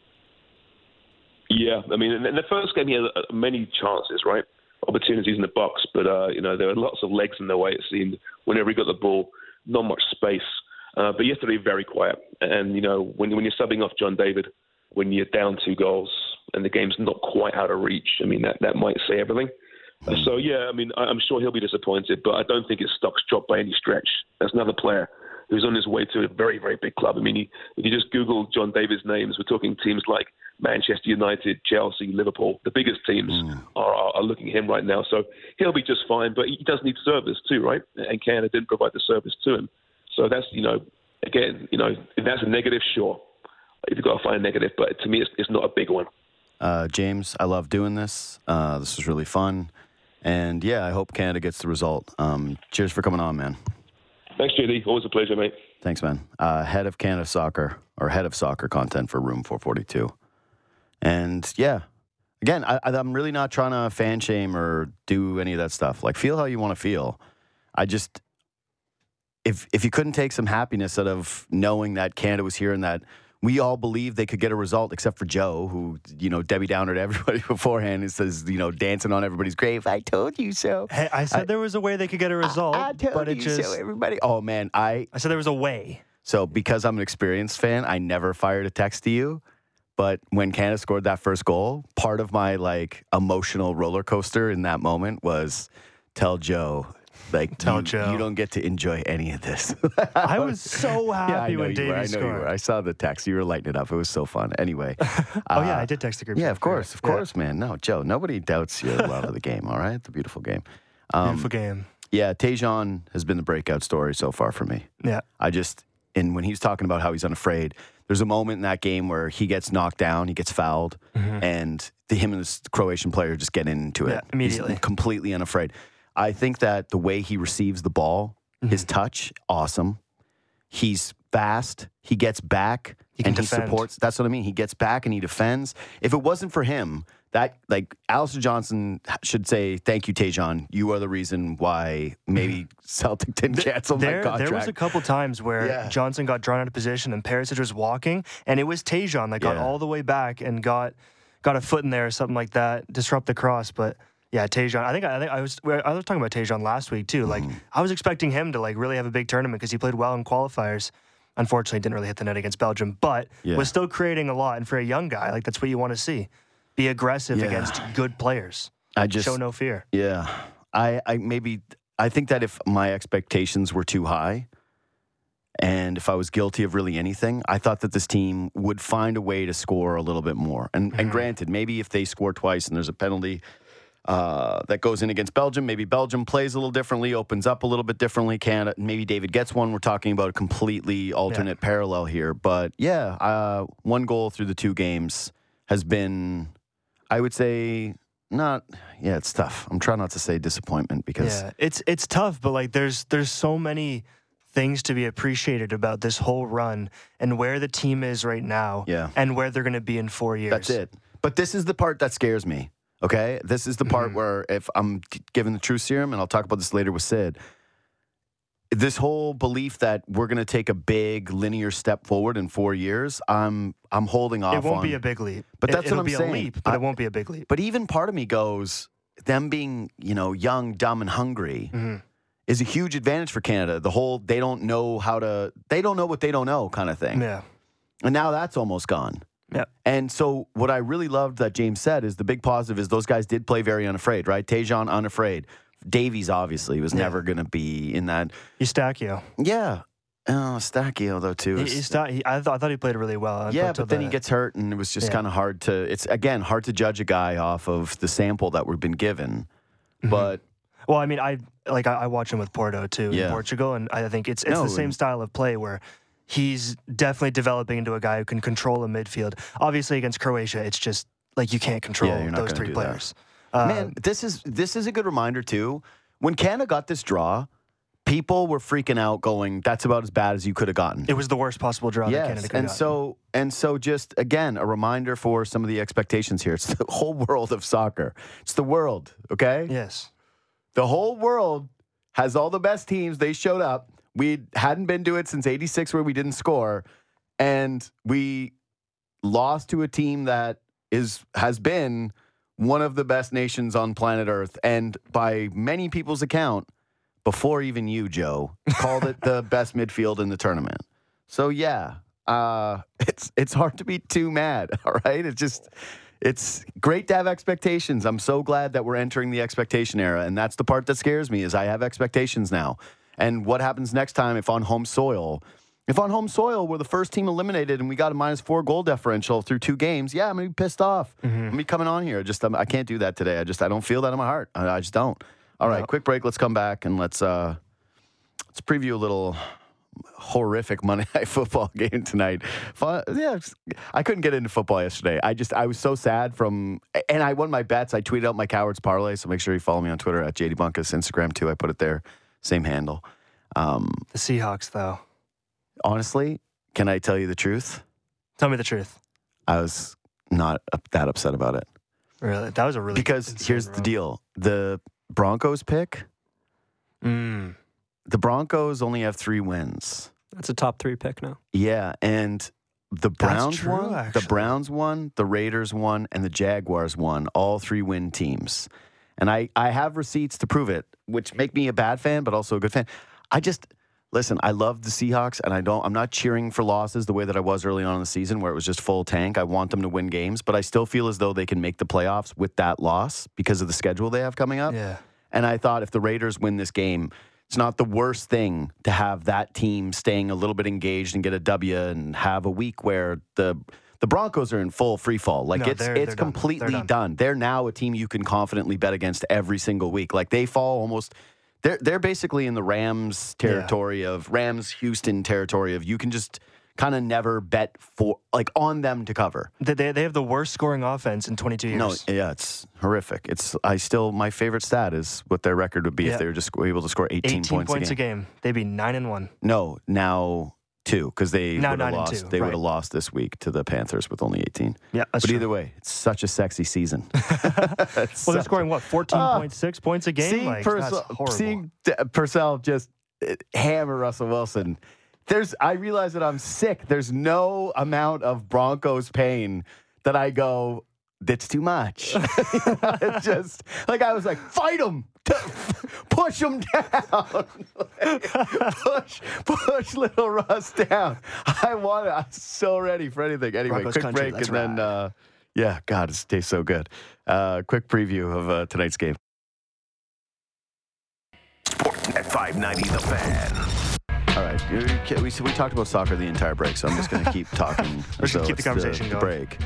S4: Yeah, I mean, in the first game, he had many chances, right? Opportunities in the box, but uh, you know there were lots of legs in the way. It seemed whenever he got the ball, not much space. Uh, but yesterday, very quiet. And you know when when you're subbing off John David, when you're down two goals and the game's not quite out of reach, I mean that, that might say everything. Uh, so yeah, I mean I, I'm sure he'll be disappointed, but I don't think his stock's dropped by any stretch. That's another player who's on his way to a very very big club. I mean, he, if you just Google John David's names, we're talking teams like Manchester United, Chelsea, Liverpool. The biggest teams mm. are, are, are looking at him right now. So he'll be just fine, but he does need service too, right? And Canada didn't provide the service to him. So that's, you know, again, you know, if that's a negative, sure. If you've got to find a negative, but to me, it's, it's not a big one.
S1: Uh, James, I love doing this. Uh, this was really fun. And yeah, I hope Canada gets the result. Um, cheers for coming on, man.
S4: Thanks, J D. Always a pleasure, mate.
S1: Thanks, man. Uh, head of Canada Soccer, or head of soccer content for Room four forty-two. And yeah, again, I, I'm really not trying to fan shame or do any of that stuff. Like, feel how you want to feel. I just, if if you couldn't take some happiness out of knowing that Canada was here and that we all believed they could get a result, except for Joe, who, you know, Debbie Downered everybody beforehand and says, you know, dancing on everybody's grave. I told you so.
S3: Hey, I said I, there was a way they could get a result.
S1: I, I told
S3: but it
S1: you
S3: just,
S1: so, everybody. Oh, man, I.
S3: I said there was a way.
S1: So because I'm an experienced fan, I never fired a text to you. But when Canada scored that first goal, part of my, like, emotional roller coaster in that moment was tell Joe, like,
S3: tell
S1: you,
S3: Joe.
S1: you don't get to enjoy any of this.
S3: I was so happy
S1: yeah, I know
S3: when
S1: you
S3: Davey
S1: were. I know
S3: scored.
S1: you were. I saw the text. You were lighting it up. It was so fun. Anyway.
S3: oh,
S1: uh,
S3: yeah, I did text the group.
S1: Yeah, of course. Of course, yeah. man. No, Joe, nobody doubts your love of the game, all right? The beautiful game.
S3: Um, beautiful game.
S1: Yeah, Tajon has been the breakout story so far for me.
S3: Yeah.
S1: I just, and when he's talking about how he's unafraid, there's a moment in that game where he gets knocked down, he gets fouled, mm-hmm. and the, him and the Croatian player just get into it.
S3: Yeah, immediately.
S1: He's completely unafraid. I think that the way he receives the ball, mm-hmm. his touch, awesome. He's fast. He gets back
S3: he
S1: and
S3: defend.
S1: he supports. That's what I mean. He gets back and he defends. If it wasn't for him, that like Alistair Johnson should say, thank you, Tajon. You are the reason why maybe Celtic didn't cancel
S3: there,
S1: my contract.
S3: There was a couple times where yeah. Johnson got drawn out of position and Perisic was walking, and it was Tajon that got
S1: yeah.
S3: all the way back and got got a foot in there or something like that, disrupt the cross. But yeah, Tajon. I think I think I was I was talking about Tajon last week too. Like mm. I was expecting him to like really have a big tournament because he played well in qualifiers. Unfortunately, didn't really hit the net against Belgium, but
S1: yeah.
S3: was still creating a lot. And for a young guy, like that's what you want to see. Be aggressive
S1: yeah.
S3: against good players.
S1: I just
S3: show no fear.
S1: Yeah, I, I maybe I think that if my expectations were too high, and if I was guilty of really anything, I thought that this team would find a way to score a little bit more. And mm-hmm. and granted, maybe if they score twice and there's a penalty uh, that goes in against Belgium, maybe Belgium plays a little differently, opens up a little bit differently. Canada, maybe David gets one. We're talking about a completely alternate yeah. parallel here, but yeah, uh, one goal through the two games has been, I would say, not. Yeah, it's tough. I'm trying not to say disappointment because
S3: yeah, it's it's tough. But like, there's there's so many things to be appreciated about this whole run and where the team is right now
S1: Yeah.
S3: and where they're going to be in four years.
S1: That's it. But this is the part that scares me. Okay, this is the part
S3: Mm-hmm.
S1: where if I'm t- given the truth serum, and I'll talk about this later with Sid. This whole belief that we're going to take a big linear step forward in four years, I'm I'm holding off.
S3: It won't
S1: on,
S3: be a big leap.
S1: But
S3: It-
S1: that's what
S3: it'll
S1: I'm
S3: be
S1: saying.
S3: a leap, but
S1: I-
S3: it won't be a big leap.
S1: But even part of me goes, them being, you know, young, dumb, and hungry
S3: Mhm.
S1: is a huge advantage for Canada. The whole they don't know how to, they don't know what they don't know kind of thing.
S3: Yeah.
S1: And now that's almost gone.
S3: Yeah.
S1: And so what I really loved that James said is the big positive is those guys did play very unafraid, right? Tejan unafraid. Davies obviously was
S3: Yeah.
S1: never going to be in that.
S3: Eustachio.
S1: Yeah. Oh, Stacchio though too.
S3: He,
S1: is-
S3: Eusta- he, I, th- I thought he played really well.
S1: yeah,
S3: until
S1: but then
S3: the-
S1: he gets hurt, and it was just
S3: Yeah.
S1: kind of hard to. It's again hard to judge a guy off of the sample that we've been given.
S3: Mm-hmm.
S1: But
S3: Well, I mean, I like I, I watch him with Porto too
S1: Yeah.
S3: in Portugal, and I think it's it's
S1: No,
S3: the same
S1: and-
S3: style of play where he's definitely developing into a guy who can control a midfield. Obviously, against Croatia, it's just like you can't control
S1: Yeah, you're not
S3: those
S1: gonna
S3: three
S1: do that.
S3: players. Uh,
S1: man, this is this is a good reminder too. When Canada got this draw, people were freaking out, going, "That's about as bad as you could have gotten."
S3: it was the worst possible draw that
S1: Yes,
S3: Canada could
S1: and
S3: have
S1: so and so just again a reminder for some of the expectations here. It's the whole world of soccer. It's the world, okay?
S3: Yes.
S1: The whole world has all the best teams. They showed up. We hadn't been to it since eighty-six where we didn't score, and we lost to a team that is has been one of the best nations on planet Earth, and by many people's account, before even you, Joe, called it the best midfield in the tournament. So yeah, uh, it's it's hard to be too mad. All right, it's just it's great to have expectations. I'm so glad that we're entering the expectation era, and that's the part that scares me. Is I have expectations now, and what happens next time if on home soil? If on home soil we're the first team eliminated and we got a minus four goal differential through two games, yeah, I'm gonna be pissed off. I'm gonna be coming on here. Just um, I can't do that today. I just I don't feel that in my heart. I, I just don't. All right,
S3: No.
S1: quick break. Let's come back and let's uh, let's preview a little horrific Monday Night Football game tonight. Fun, yeah, I couldn't get into football yesterday. I just I was so sad from, and I won my bets. I tweeted out my Cowards parlay, so make sure you follow me on Twitter at J D Bunkus, Instagram too. I put it there, same handle. Um,
S3: The Seahawks, though.
S1: honestly, can I tell you the truth?
S3: Tell me the truth.
S1: I was not up, that upset about it
S3: Really, that was a really
S1: because
S3: insane
S1: here's the
S3: run.
S1: deal: the Broncos pick.
S3: Mm.
S1: The Broncos only have three wins.
S2: That's a top three pick now.
S1: Yeah, and the Browns
S3: true,
S1: won, the
S3: actually.
S1: Browns won, the Raiders won, and the Jaguars won. All three win teams. And I, I have receipts to prove it, which make me a bad fan, but also a good fan. I just listen, I love the Seahawks, and I don't I'm not cheering for losses the way that I was early on in the season where it was just full tank. I want them to win games, but I still feel as though they can make the playoffs with that loss because of the schedule they have coming up.
S3: Yeah.
S1: And I thought if the Raiders win this game, it's not the worst thing to have that team staying a little bit engaged and get a W and have a week where the the Broncos are in full free fall. Like
S3: No,
S1: it's
S3: they're-
S1: it's
S3: they're done.
S1: completely
S3: They're
S1: done.
S3: done.
S1: They're now a team you can confidently bet against every single week. Like they fall almost they're they're basically in the Rams territory of Rams Houston territory of you can just kind of never bet for like on them to cover.
S3: They, they they have the worst scoring offense in twenty-two years.
S1: No, yeah, it's horrific. It's I still my favorite stat is what their record would be
S3: Yeah.
S1: if they were just able to score eighteen,
S3: eighteen
S1: points,
S3: a game. They'd be nine and one.
S1: No, now two because they
S3: Now
S1: would have
S3: nine and
S1: lost.
S3: two,
S1: They would
S3: right.
S1: have lost this week to the Panthers with only eighteen.
S3: Yeah, that's
S1: but
S3: true.
S1: either way, it's such a sexy season. It's
S3: Well, they're
S1: such-
S3: scoring what fourteen
S1: Ah,
S3: point six points a game.
S1: Seeing,
S3: Like,
S1: Purcell,
S3: that's horrible.
S1: seeing D- Purcell just uh, hammer Russell Wilson. There's, I realize that I'm sick. There's no amount of Broncos pain that I go, that's too much. It's just like I was like, fight him, push him down, push, push little Russ down. I want it. I'm so ready for anything. Anyway,
S3: Broncos
S1: quick
S3: country,
S1: break,
S3: let's
S1: and then,
S3: ride.
S1: uh, yeah, God, it tastes so good. Uh, quick preview of uh, tonight's game.
S5: At five ninety The Fan.
S1: All right, you- you- we, we talked about soccer the entire break, so I'm just going to keep talking.
S3: We're just gonna
S1: so
S3: keep the
S1: it's
S3: conversation
S1: the
S3: going.
S1: break.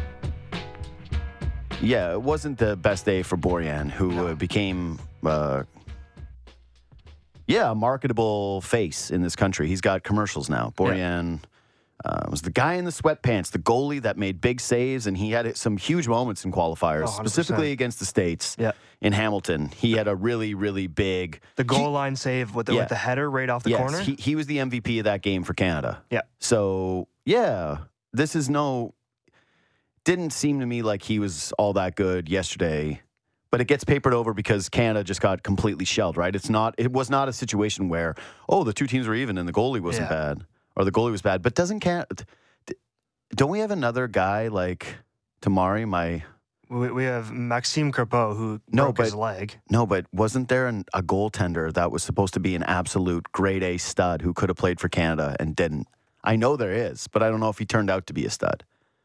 S1: Yeah, it wasn't the best day for Borjan, who uh, became, uh, yeah, a marketable face in this country. He's got commercials now. Borjan uh, was the guy in the sweatpants, the goalie that made big saves, and he had some huge moments in qualifiers,
S3: Oh, one hundred percent.
S1: specifically against the States.
S3: Yeah.
S1: in Hamilton. He had a really, really big
S3: The goal
S1: he,
S3: line save with the,
S1: Yeah.
S3: with the header right off the
S1: yes,
S3: corner.
S1: He, he was the M V P of that game for Canada.
S3: Yeah.
S1: So, yeah, this is no, didn't seem to me like he was all that good yesterday, but it gets papered over because Canada just got completely shelled, right? It's not, it was not a situation where, oh, the two teams were even and the goalie wasn't
S3: Yeah.
S1: bad or the goalie was bad. But doesn't Canada, don't we have another guy like Tamari, my,
S3: We, we have Maxime Crepeau, who
S1: No,
S3: broke his
S1: but-
S3: leg.
S1: no, but wasn't there an, a goaltender that was supposed to be an absolute grade A stud who could have played for Canada and didn't? I know there is, but I don't know if he turned out to be a stud.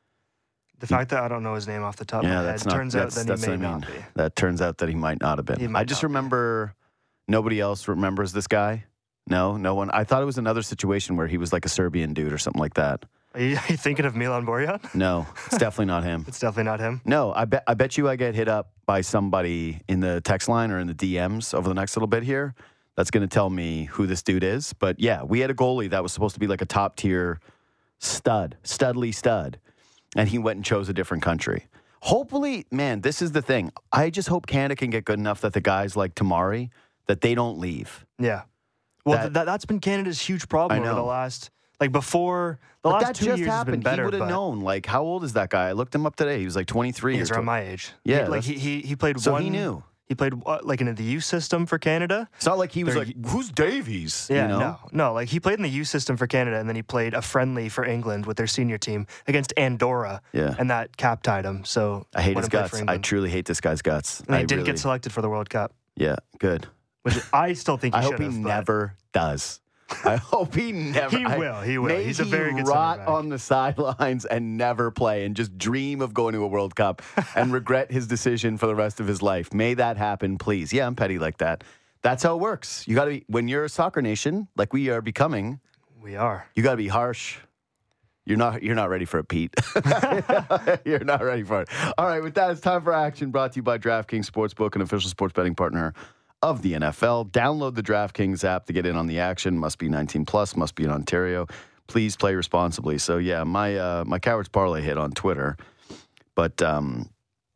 S3: The fact that I don't know his name off the top
S1: Yeah,
S3: of my head
S1: that's not.
S3: turns out
S1: that's,
S3: that
S1: that's
S3: he may
S1: what I mean.
S3: not be.
S1: That turns out that he might not have been.
S3: He might
S1: I just
S3: not be.
S1: remember nobody else remembers this guy. No, no one. I thought it was another situation where he was like a Serbian dude or something like that.
S3: Are you, are you thinking of Milan Borjan?
S1: No, it's definitely not him.
S3: It's definitely not him.
S1: No, I bet. I bet you I get hit up by somebody in the text line or in the D Ms over the next little bit here. That's going to tell me who this dude is. But yeah, we had a goalie that was supposed to be like a top tier stud, studly stud, and he went and chose a different country. Hopefully, man, this is the thing. I just hope Canada can get good enough that the guys like Tamari, that they don't leave.
S3: Yeah. Well,
S1: That-
S3: th- that, that's been Canada's huge problem
S1: I
S3: over the
S1: know.
S3: last, like before, the
S1: But
S3: last
S1: that
S3: two
S1: just
S3: years has been
S1: happened.
S3: better.
S1: He would have
S3: but
S1: known. Like, how old is that guy? I looked him up today. He was like twenty-three.
S3: He's
S1: or
S3: around
S1: tw-
S3: my age.
S1: Yeah,
S3: He, like
S1: that's-
S3: he, he he played
S1: So
S3: one.
S1: he knew.
S3: He played uh, like in the youth system for Canada.
S1: It's not like he was
S3: They're-
S1: like, who's Davies?
S3: Yeah,
S1: you know?
S3: no, no. Like he played in the youth system for Canada, and then he played a friendly for England with their senior team against Andorra.
S1: Yeah.
S3: and that cap tied him. So
S1: I hate
S3: went
S1: his
S3: and played
S1: guts.
S3: for
S1: I
S3: England.
S1: truly hate this guy's guts.
S3: And he
S1: I
S3: didn't
S1: really,
S3: get selected for the World Cup,
S1: Yeah, good.
S3: which I still think he
S1: I hope
S3: should
S1: he
S3: have. but-
S1: never does. I hope he never.
S3: He
S1: I-
S3: will, he will.
S1: May
S3: He's a
S1: he
S3: very good
S1: rot
S3: center back.
S1: on the sidelines and never play and just dream of going to a World Cup and regret his decision for the rest of his life. May that happen, please. Yeah, I'm petty like that. That's how it works. You got to be when you're a soccer nation like we are becoming.
S3: We are.
S1: You got to be harsh. You're not. You're not ready for it, Pete. You're not ready for it. All right. With that, it's time for action. Brought to you by DraftKings Sportsbook, an official sports betting partner of the N F L. Download the DraftKings app to get in on the action. Must be nineteen plus. Must be in Ontario. Please play responsibly. So yeah, my uh, my Cowards Parlay hit on Twitter, but um,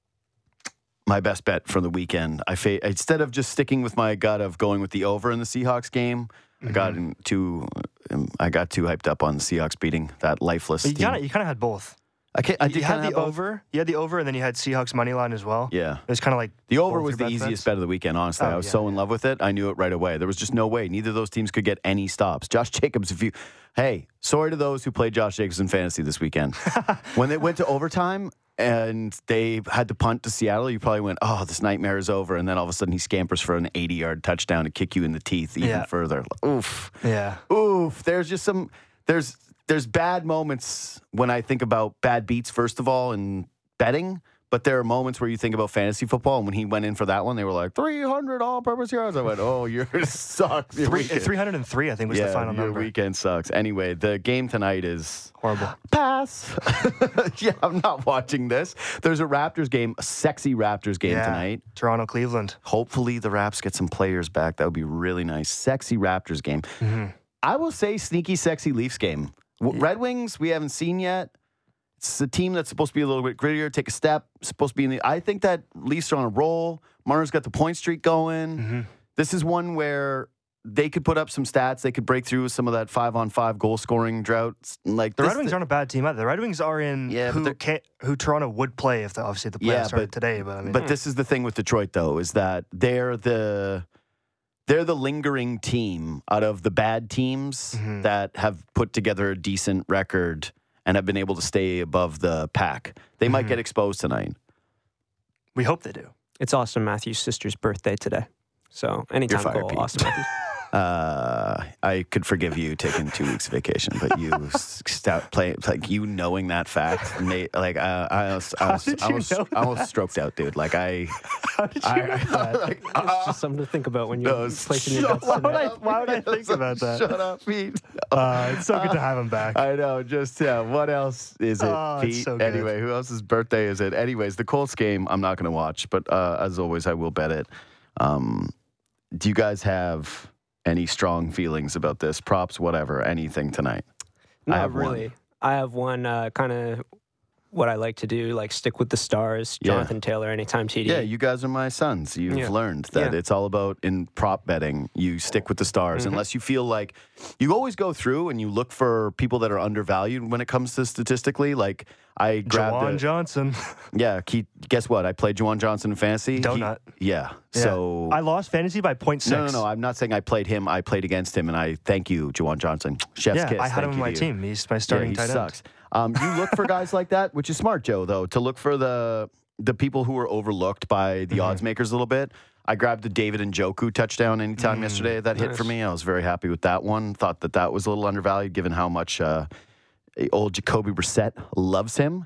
S1: my best bet for the weekend. I fa- instead of just sticking with my gut of going with the over in the Seahawks game, I got in too. Um, I got too hyped up on the Seahawks beating that lifeless
S3: But you
S1: team.
S3: kind of you kind of had both.
S1: I, can't, I
S3: You
S1: did
S3: had
S1: kind
S3: the
S1: of
S3: over. You had the over, and then you had Seahawks money line as well.
S1: Yeah.
S3: It was kind of like
S1: The over
S3: both
S1: was
S3: your
S1: the
S3: best
S1: easiest
S3: bets.
S1: bet of the weekend, honestly.
S3: Oh,
S1: I was
S3: yeah,
S1: so in
S3: yeah.
S1: love with it. I knew it right away. There was just no way. Neither of those teams could get any stops. Josh Jacobs, if you, hey, sorry to those who played Josh Jacobs in fantasy this weekend. When they went to overtime and they had to punt to Seattle, you probably went, oh, this nightmare is over. And then all of a sudden he scampers for an eighty-yard touchdown to kick you in the teeth even
S3: Yeah.
S1: further. Oof.
S3: Yeah.
S1: Oof. There's just some, there's, there's bad moments when I think about bad beats, first of all, in betting, but there are moments where you think about fantasy football. And when he went in for that one, they were like three hundred all-purpose yards. I went, "Oh, yours sucks." Your
S3: Three,
S1: weekend-
S3: three hundred and three, I think, was
S1: yeah,
S3: the final
S1: your
S3: number.
S1: weekend sucks. Anyway, the game tonight is
S3: Horrible.
S1: pass. Yeah, I'm not watching this. There's a Raptors game, a sexy Raptors game
S3: Yeah.
S1: tonight.
S3: Toronto, Cleveland.
S1: Hopefully, the Raps get some players back. That would be really nice. Sexy Raptors game.
S3: Mm-hmm.
S1: I will say, sneaky, sexy Leafs game. W- Red Wings, we haven't seen yet. It's a team that's supposed to be a little bit grittier, take a step, supposed to be in the. I think that Leafs are on a roll. Marner's got the point streak going.
S3: Mm-hmm.
S1: This is one where they could put up some stats. They could break through with some of that five on five goal scoring drought. Like
S3: The
S1: this,
S3: Red Wings aren't a bad team either. The Red Wings are in
S1: Yeah, but
S3: who
S1: they're-
S3: can who Toronto would play if the, obviously the playoffs
S1: Yeah,
S3: started
S1: but-
S3: today. But I mean,
S1: But this is the thing with Detroit, though, is that they're the they're the lingering team out of the bad teams
S3: Mhm.
S1: that have put together a decent record and have been able to stay above the pack. They might
S3: Mhm.
S1: get exposed tonight.
S3: we hope they do.
S2: It's Austin Matthews' sister's birthday today. So anytime
S1: fired,
S2: goal,
S1: Pete.
S2: Austin Matthews.
S1: Uh, I could forgive you taking two weeks vacation, but you stout play like you knowing that fact, made, like uh, I was, I was,
S3: did
S1: I
S3: you
S1: was,
S3: know
S1: I almost stroked out, dude. Like I,
S3: How did you
S1: I,
S3: know
S1: I
S3: that?
S1: like,
S2: It's just something to think about when you're
S1: no,
S2: placing your
S1: shut
S2: bets. in
S3: Why would
S2: there.
S3: I- why would I think about that?
S1: Shut up, Pete.
S3: Uh, it's so good to have him back.
S1: I know. Just yeah. What else is it,
S3: Oh, it's
S1: Pete?
S3: so good.
S1: Anyway, who else's birthday is it? Anyways, the Colts game I'm not going to watch, but uh, as always, I will bet it. Um, do you guys have any strong feelings about this? Props, whatever, anything tonight? I
S2: Not
S1: have one.
S2: really. I have one uh, kind of what I like to do, like stick with the stars.
S1: Yeah.
S2: Jonathan Taylor, anytime T D.
S1: Yeah, you guys are my sons. You've
S2: Yeah.
S1: learned that
S2: Yeah.
S1: it's all about in prop betting. You stick with the stars
S2: Mm-hmm.
S1: unless you feel like you always go through and you look for people that are undervalued when it comes to statistically. Like I grabbed
S3: Jawan
S1: a,
S3: Johnson.
S1: yeah. Keith, guess what? I played Jawan Johnson in fantasy. He-
S3: Donut.
S1: yeah.
S3: Yeah.
S1: So
S3: I lost fantasy by point six.
S1: no, no, no. I'm not saying I played him. I played against him, and I thank you, Jawan Johnson. Chef's
S3: Yeah,
S1: kiss.
S3: I had
S1: Thank
S3: him on
S1: you
S3: my
S1: to you.
S3: team. He's my starting
S1: yeah, he
S3: tight
S1: sucks.
S3: end.
S1: Um, you look for guys like that, which is smart, Joe. Though to look for the the people who are overlooked by the
S3: Mm-hmm.
S1: odds makers a little bit. I grabbed the David Njoku touchdown anytime
S3: Mm,
S1: yesterday. That hit for
S2: nice.
S1: me. I was very happy with that one. Thought that that was a little undervalued given how much uh, old Jacoby Brissett loves him.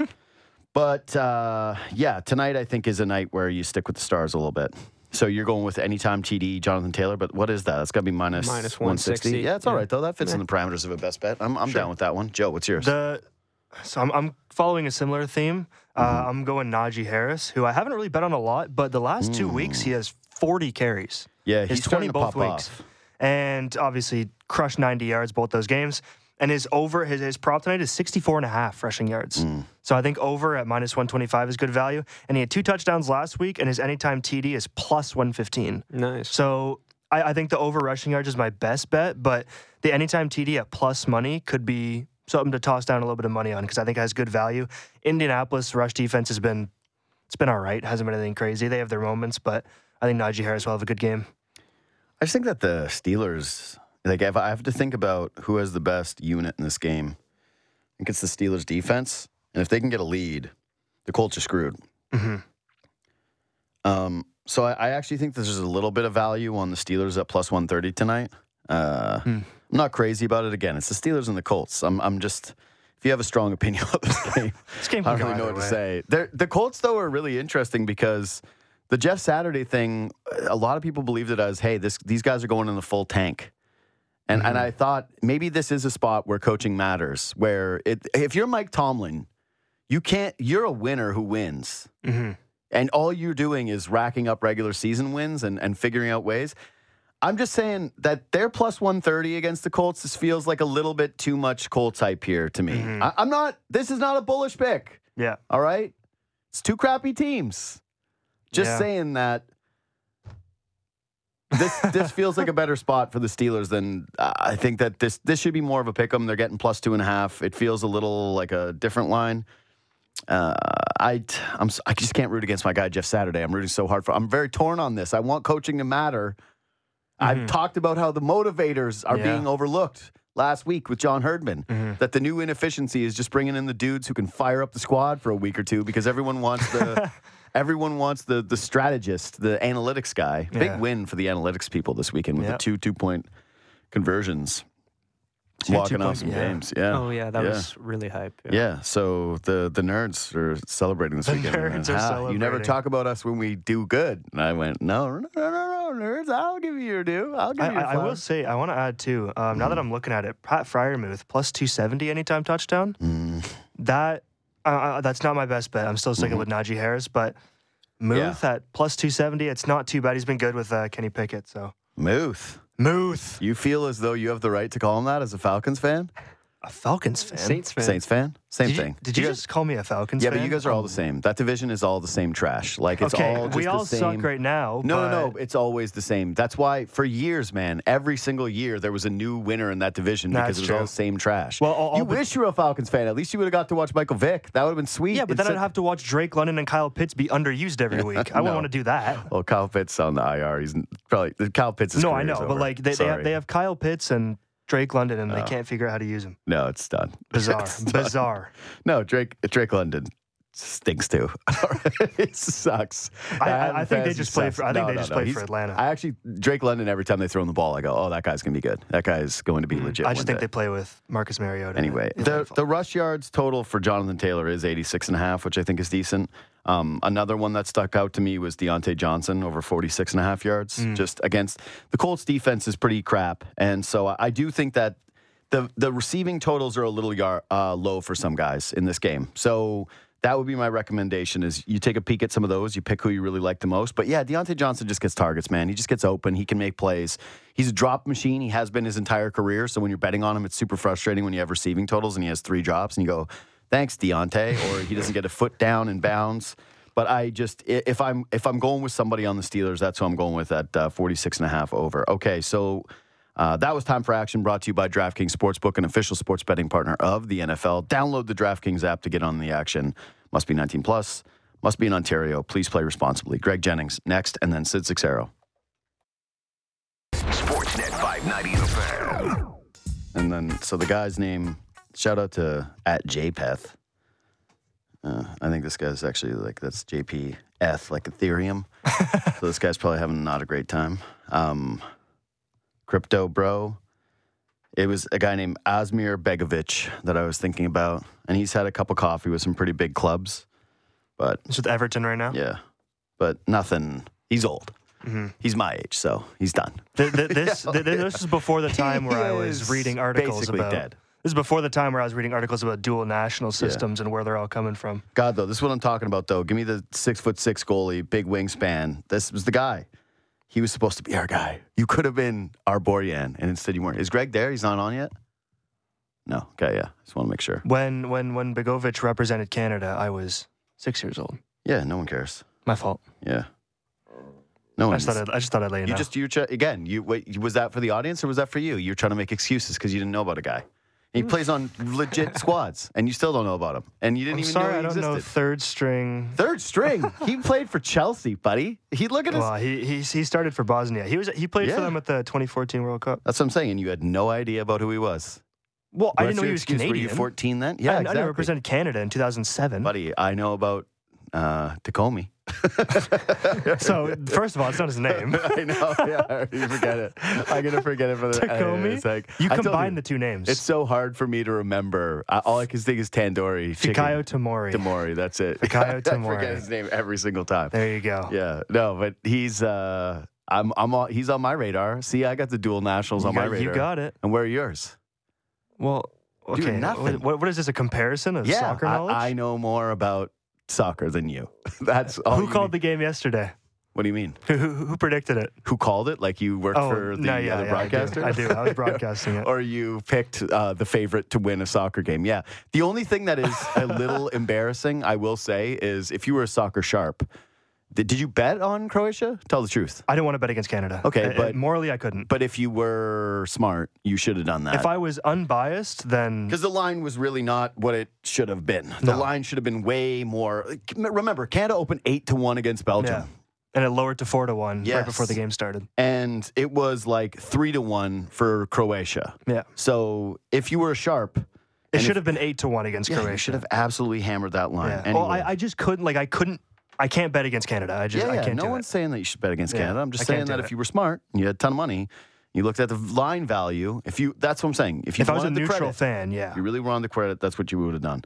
S1: But uh, yeah, tonight I think is a night where you stick with the stars a little bit. So you're going with anytime T D, Jonathan Taylor, but what is that? That's got to be minus,
S2: Minus
S1: one sixty.
S2: one sixty.
S1: Yeah, it's all
S2: Yeah.
S1: right, though. That fits in the parameters of a best bet. I'm, I'm down with that one. Joe, what's yours?
S3: The so I'm, I'm following a similar theme. Uh,
S1: Mm-hmm.
S3: I'm going Najee Harris, who I haven't really bet on a lot, but the last two weeks he has forty carries.
S1: yeah,
S3: His
S1: he's starting
S3: twenty
S1: to
S3: both
S1: pop
S3: weeks,
S1: off.
S3: and obviously crushed ninety yards both those games. And his over his, his prop tonight is sixty-four and a half rushing yards.
S1: Mm.
S3: So I think over at minus one twenty-five is good value. And he had two touchdowns last week, and his anytime T D is plus one fifteen.
S2: Nice.
S3: So I, I think the over rushing yards is my best bet, but the anytime T D at plus money could be something to toss down a little bit of money on because I think it has good value. Indianapolis rush defense has been it's been all right. Hasn't been anything crazy. They have their moments, but I think Najee Harris will have a good game.
S1: I just think that the Steelers, like, if I have to think about who has the best unit in this game, I think it's the Steelers' defense. And if they can get a lead, the Colts are screwed.
S3: Mm-hmm.
S1: Um, so I, I actually think there's a little bit of value on the Steelers at plus one thirty tonight. Uh,
S3: Hmm.
S1: I'm not crazy about it. Again, it's the Steelers and the Colts. I'm, I'm just, if you have a strong opinion about this game,
S3: This game
S1: I
S3: can
S1: don't
S3: go
S1: really know
S3: either
S1: what to
S3: way.
S1: say. They're, the Colts, though, are really interesting because the Jeff Saturday thing, a lot of people believed it as, hey, this these guys are going in the full tank. And and I thought maybe this is a spot where coaching matters, where it, if you're Mike Tomlin, you can't, you're a winner who wins.
S3: Mm-hmm.
S1: And all you're doing is racking up regular season wins and, and figuring out ways. I'm just saying that they're plus one thirty against the Colts. This feels like a little bit too much Colts hype here to me.
S3: Mhm.
S1: I, I'm not, this is not a bullish pick.
S3: Yeah.
S1: All right? It's two crappy teams. Just
S3: Yeah.
S1: saying that this this feels like a better spot for the Steelers than uh, I think that this this should be more of a pick 'em. They're getting plus two and a half. It feels a little like a different line. Uh, I I'm s- I just can't root against my guy Jeff Saturday. I'm rooting so hard for. I'm very torn on this. I want coaching to matter. I've talked about how the motivators are
S3: Yeah.
S1: being overlooked last week with John Herdman.
S3: Mm-hmm.
S1: That the new inefficiency is just bringing in the dudes who can fire up the squad for a week or two because everyone wants the everyone wants the the strategist, the analytics guy. Big
S3: Yeah.
S1: win for the analytics people this weekend with
S3: Yep.
S1: the two two point conversions.
S3: Two
S1: Walking
S3: two-point-
S1: off some
S3: yeah.
S1: games. Yeah.
S2: Oh yeah, that
S1: Yeah.
S2: was really hype.
S1: Yeah, so the the nerds are celebrating this
S3: The
S1: weekend.
S3: nerds
S1: And,
S3: are
S1: "Ah, You never
S3: celebrating."
S1: talk about us when we do good. And I went, no, no, no, no, no, nerds. I'll give you your due. I'll give
S3: I,
S1: you your
S3: I, I will
S1: flowers."
S3: say, I want to add too. Um, now that I'm looking at it, Pat Fryermuth plus two seventy anytime touchdown.
S1: Mm.
S3: That uh, uh, that's not my best bet. I'm still sticking with Najee Harris, but Muth at plus two seventy. It's not too bad. He's been good with uh, Kenny Pickett. So
S1: Muth.
S3: Muth,
S1: You feel as though you have the right to call him that as a Falcons fan?
S3: a Falcons fan.
S2: Saints fan.
S1: Saints fan? Same
S3: Did you,
S1: thing.
S3: did you just call me a Falcons
S1: Yeah,
S3: fan?
S1: but you guys are all the same. That division is all the same trash. Like, it's
S3: okay,
S1: all just
S3: we
S1: the
S3: all
S1: same.
S3: suck right now.
S1: No,
S3: but
S1: no, no. It's always the same. That's why for years, man, every single year there was a new winner in that division because
S3: That's
S1: it was
S3: true.
S1: all the same trash.
S3: Well, all-
S1: you
S3: all but-
S1: wish you were a Falcons fan. At least you would have got to watch Michael Vick. That would have been sweet.
S3: Yeah, but then
S1: Instead-
S3: I'd have to watch Drake London and Kyle Pitts be underused every week. I
S1: No.
S3: wouldn't want to do that.
S1: Well, Kyle Pitts on the I R. He's probably Kyle Pitts.
S3: No, I know, but like they, they
S1: Sorry.
S3: have they have Kyle Pitts and Drake London, and they
S1: Oh.
S3: can't figure out how to use him.
S1: No, it's done.
S3: Bizarre,
S1: It's done.
S3: bizarre.
S1: No, Drake Drake London stinks too. it sucks.
S3: I- I-
S1: Adam
S3: I think they
S1: Fantasy
S3: just play
S1: sucks.
S3: for- I think
S1: No,
S3: they
S1: no,
S3: just
S1: no.
S3: play for
S1: He's-
S3: Atlanta.
S1: I actually Drake London. Every time they throw him the ball, I go, "Oh, that guy's gonna be good. That guy's going to be legit."
S3: I just
S1: one
S3: think
S1: day."
S3: they play with Marcus Mariota.
S1: Anyway,
S3: in
S1: the
S3: Atlanta.
S1: the rush yards total for Jonathan Taylor is eighty-six and a half, which I think is decent. Um, another one that stuck out to me was Deontay Johnson over forty-six and a half yards.
S3: Mm.
S1: Just against the Colts defense is pretty crap. And so I, I do think that the the receiving totals are a little yar, uh, low for some guys in this game. So that would be my recommendation is you take a peek at some of those. You pick who you really like the most. But yeah, Deontay Johnson just gets targets, man. He just gets open. He can make plays. He's a drop machine. He has been his entire career. So when you're betting on him, it's super frustrating when you have receiving totals and he has three drops and you go, thanks, Deontay, or he doesn't get a foot down in bounds. But I just, if I'm if I'm going with somebody on the Steelers, that's who I'm going with at uh, forty-six and a half over. Okay, so uh, that was Time for Action, brought to you by DraftKings Sportsbook, an official sports betting partner of the N F L. Download the DraftKings app to get on the action. Must be nineteen plus. Must be in Ontario. Please play responsibly. Greg Jennings next, and then Sid Sixero.
S5: Sportsnet five ninety The Fan.
S1: And then, so the guy's name, shout out to at JPeth. Uh, I think this guy's actually like, that's J P Eth, like Ethereum. So this guy's probably having not a great time. Um, Crypto Bro. It was a guy named Asmir Begovic that I was thinking about. And he's had a cup of coffee with some pretty big clubs. But
S3: He's with Everton right now.
S1: yeah, but nothing. He's old.
S3: Mm-hmm.
S1: He's my age, so he's done.
S3: Th- th- this th- th- this is before the time where I
S1: He
S3: was
S1: is
S3: reading articles
S1: basically
S3: about.
S1: dead.
S3: This is before the time where I was reading articles about dual national systems and where they're all coming from.
S1: God, though, this is what I'm talking about, though. Give me the six foot six goalie, big wingspan. This was the guy. He was supposed to be our guy. You could have been our Borjan, and instead you weren't. Is Greg there? He's not on yet? No. Okay, yeah. Just want to make sure.
S3: When when when Begovic represented Canada, I was six years old.
S1: Yeah, no one cares.
S3: My fault.
S1: Yeah. No
S3: I
S1: one.
S3: just thought I'd, I just thought I'd let you,
S1: You
S3: know.
S1: just, you ch- again, you wait, was that for the audience or was that for you? You're trying to make excuses because you didn't know about a guy. He plays on legit squads, and you still don't know about him. And you didn't
S3: I'm
S1: even
S3: sorry,
S1: know he
S3: I don't
S1: existed.
S3: know third string.
S1: Third string. He played for Chelsea, buddy. He look at his.
S3: Well, he he he started for Bosnia. He was he played
S1: Yeah.
S3: for them at the twenty fourteen World Cup.
S1: That's what I'm saying. And you had no idea about who he was.
S3: Well, I
S1: What's
S3: didn't know
S1: your
S3: he was
S1: excuse?
S3: Canadian.
S1: Were you fourteen then? Yeah,
S3: I,
S1: exactly.
S3: I represented Canada in two thousand seven.
S1: Buddy, I know about uh, Takomi.
S3: So first of all, it's not his name.
S1: I know. Yeah, I already forget it. I'm gonna forget it for the.
S3: Takomi?
S1: It's like
S3: You
S1: I told
S3: combine
S1: you,
S3: the two names.
S1: It's so hard for me to remember. I, all I can think is Tandoori.
S3: Fikayo
S1: chicken.
S3: Tomori.
S1: Tamori. That's it.
S3: Fikayo
S1: I
S3: Tomori.
S1: forget his name every single time.
S3: There you go.
S1: Yeah. No, but he's. Uh, I'm. I'm. On, he's on my radar. See, I got the dual nationals
S3: You
S1: on my
S3: got-
S1: radar.
S3: you got it.
S1: And where are yours?
S3: Well,
S1: Dude,
S3: okay.
S1: nothing.
S3: What, what is this? A comparison of
S1: Yeah,
S3: soccer
S1: I,
S3: knowledge?
S1: I know more about soccer than you. That's all.
S3: Who
S1: you
S3: called
S1: need.
S3: the game yesterday?
S1: What do you mean?
S3: Who, who, who predicted it?
S1: Who called it? Like you worked
S3: Oh,
S1: for the
S3: no, yeah,
S1: other
S3: yeah,
S1: broadcaster?
S3: I do. I do. I was broadcasting it.
S1: Or you picked uh, the favorite to win a soccer game. Yeah. The only thing that is a little embarrassing, I will say, is if you were a soccer sharp, did, did you bet on Croatia? Tell the truth.
S3: I didn't want to bet against Canada.
S1: Okay,
S3: Uh,
S1: but-
S3: morally, I couldn't.
S1: But if you were smart, you should have done that.
S3: If I was unbiased, then
S1: Because the line was really not what it should have been. The
S3: No.
S1: line should have been way more. Remember, Canada opened eight to one against Belgium.
S3: yeah, and it lowered to four to one
S1: Yes.
S3: right before the game started.
S1: And it was like three to one for Croatia.
S3: Yeah,
S1: So if you were sharp,
S3: it
S1: and
S3: should
S1: if-
S3: have been eight to one against
S1: yeah,
S3: Croatia.
S1: you should have absolutely hammered that line.
S3: Yeah.
S1: Anyway.
S3: Well, I, I just couldn't. Like, I couldn't. I can't bet against Canada. I just
S1: yeah,
S3: I
S1: yeah.
S3: can't
S1: No
S3: do
S1: one's
S3: it.
S1: saying that you should bet against
S3: Yeah,
S1: Canada. I'm just
S3: I can't
S1: saying
S3: do
S1: that
S3: it.
S1: if you were smart, you had a ton of money, you looked at the line value. If you, that's what I'm saying. If you
S3: If I was a
S1: wanted the
S3: neutral
S1: credit,
S3: fan, yeah.
S1: if you really wanted the credit, that's what you would have done.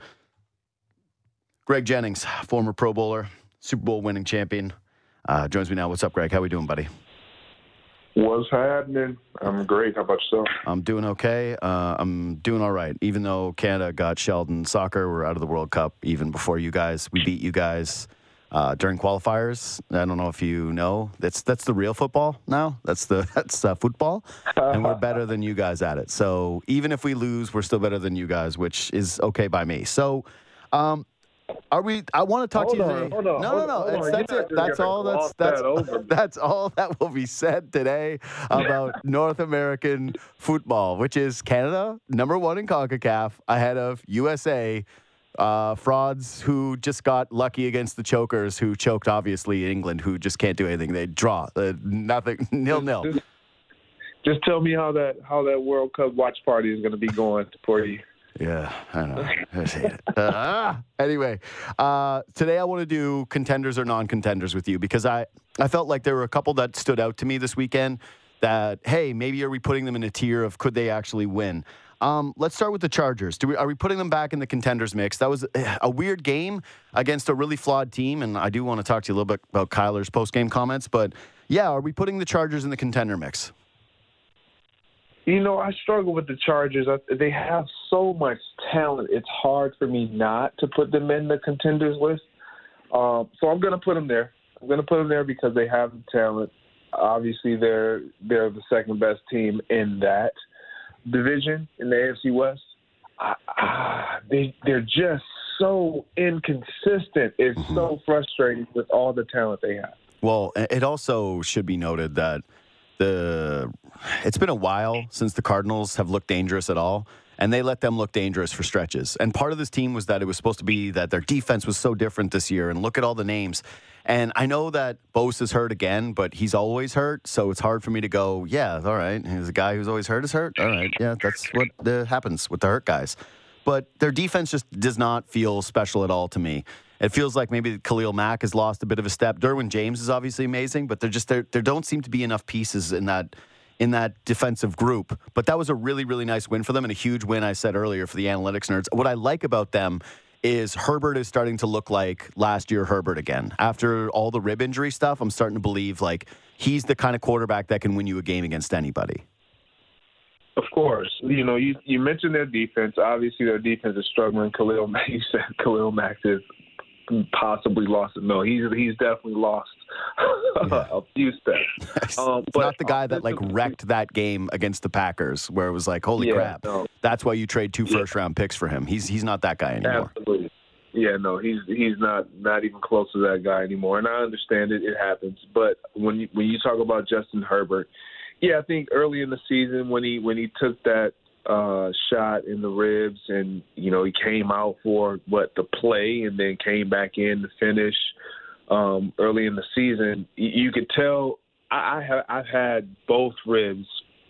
S1: Greg Jennings, former Pro Bowler, Super Bowl winning champion, uh, joins me now. What's up, Greg? How we doing, buddy?
S6: What's happening? I'm great. How about yourself?
S1: I'm doing okay. Uh, I'm doing all right. Even though Canada got shelled in soccer, we're out of the World Cup even before you guys. We beat you guys uh, during qualifiers. I don't know if you know. That's that's the real football now. That's the that's uh, football, and we're better than you guys at it. So even if we lose, we're still better than you guys, which is okay by me. So. Um, Are we? I want to talk
S6: Hold
S1: to you
S6: on,
S1: today.
S6: hold on,
S1: no,
S6: hold
S1: no,
S6: on,
S1: no.
S6: hold
S1: That's,
S6: on.
S1: that's
S6: You're not
S1: it.
S6: just
S1: That's
S6: gonna
S1: all. That's
S6: gloss
S1: that's
S6: that over.
S1: that's all that will be said today about North American football, which is Canada number one in CONCACAF, ahead of U S A. Uh, frauds who just got lucky against the chokers, who choked obviously England, who just can't do anything. They draw uh, nothing, nil nil.
S6: Just, just tell me how that how that World Cup watch party is going to be going for you.
S1: Yeah, I know. I just hate it. Uh, anyway, uh, today I want to do contenders or non-contenders with you because I, I felt like there were a couple that stood out to me this weekend that, hey, maybe are we putting them in a tier of could they actually win? Um, let's start with the Chargers. Do we, are we putting them back in the contenders mix? That was a weird game against a really flawed team, and I do want to talk to you a little bit about Kyler's post-game comments, but yeah, are we putting the Chargers in the contender mix?
S6: You know, I struggle with the Chargers. I, they have so much talent. It's hard for me not to put them in the contenders list. Uh, so I'm going to put them there. I'm going to put them there because they have the talent. Obviously, they're they're the second best team in that division in the A F C West. I, I, they they're just so inconsistent. It's
S1: Mm-hmm.
S6: so frustrating with all the talent they have.
S1: Well, it also should be noted that the it's been a while since the Cardinals have looked dangerous at all, and they let them look dangerous for stretches. And part of this team was that it was supposed to be that their defense was so different this year, and look at all the names. And I know that Bose is hurt again, but he's always hurt, so it's hard for me to go, yeah, all right, he's a guy who's always hurt is hurt. All right, yeah, that's what uh, happens with the hurt guys. But their defense just does not feel special at all to me. It feels like maybe Khalil Mack has lost a bit of a step. Derwin James is obviously amazing, but there just there there don't seem to be enough pieces in that in that defensive group. But that was a really, really nice win for them and a huge win, I said earlier, for the analytics nerds. What I like about them is Herbert is starting to look like last year Herbert again. After all the rib injury stuff, I'm starting to believe like he's the kind of quarterback that can win you a game against anybody.
S6: Of course. You know, you, you mentioned their defense. Obviously, their defense is struggling. Khalil Mack, you said Khalil Mack is possibly lost. No, he's he's definitely lost
S1: Yeah.
S6: a few steps. Um,
S1: It's not the guy that like wrecked that game against the Packers where it was like, holy
S6: Yeah,
S1: crap,
S6: no.
S1: that's why you trade two
S6: Yeah.
S1: first round picks for him. He's he's not that guy anymore.
S6: Absolutely. Yeah, no, he's he's not not even close to that guy anymore. And I understand it; it happens. But when you, when you talk about Justin Herbert, yeah, I think early in the season when he when he took that uh, shot in the ribs, and you know he came out for what the play, and then came back in to finish um, early in the season. You, you could tell I, I have I've had both ribs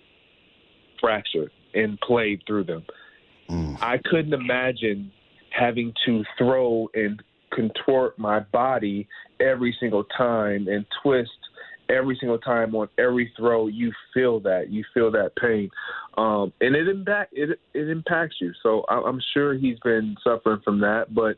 S6: fractured and played through them.
S1: Mm.
S6: I couldn't imagine having to throw and contort my body every single time and twist every single time on every throw. You feel that. You feel that pain. Um, and it, impact, it, it impacts you. So I, I'm sure he's been suffering from that. But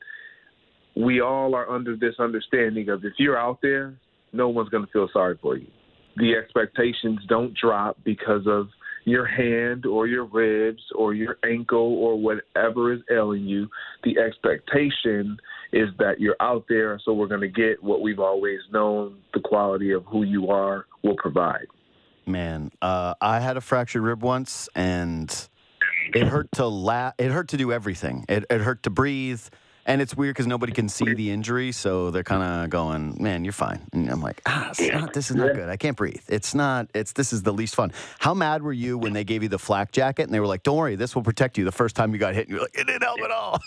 S6: we all are under this understanding of if you're out there, no one's going to feel sorry for you. The expectations don't drop because of your hand or your ribs or your ankle or whatever is ailing you. The expectation is that you're out there, so we're going to get what we've always known the quality of who you are will provide.
S1: Man, uh, I had a fractured rib once, and it hurt to la- It hurt to do everything. It, it hurt to breathe, and it's weird because nobody can see the injury, so they're kind of going, "Man, you're fine." And I'm like, "Ah, it's not, this is not good. I can't breathe. It's not. It's this is the least fun." How mad were you when they gave you the flak jacket and they were like, "Don't worry, this will protect you." The first time you got hit, and you're like, "It didn't help at all."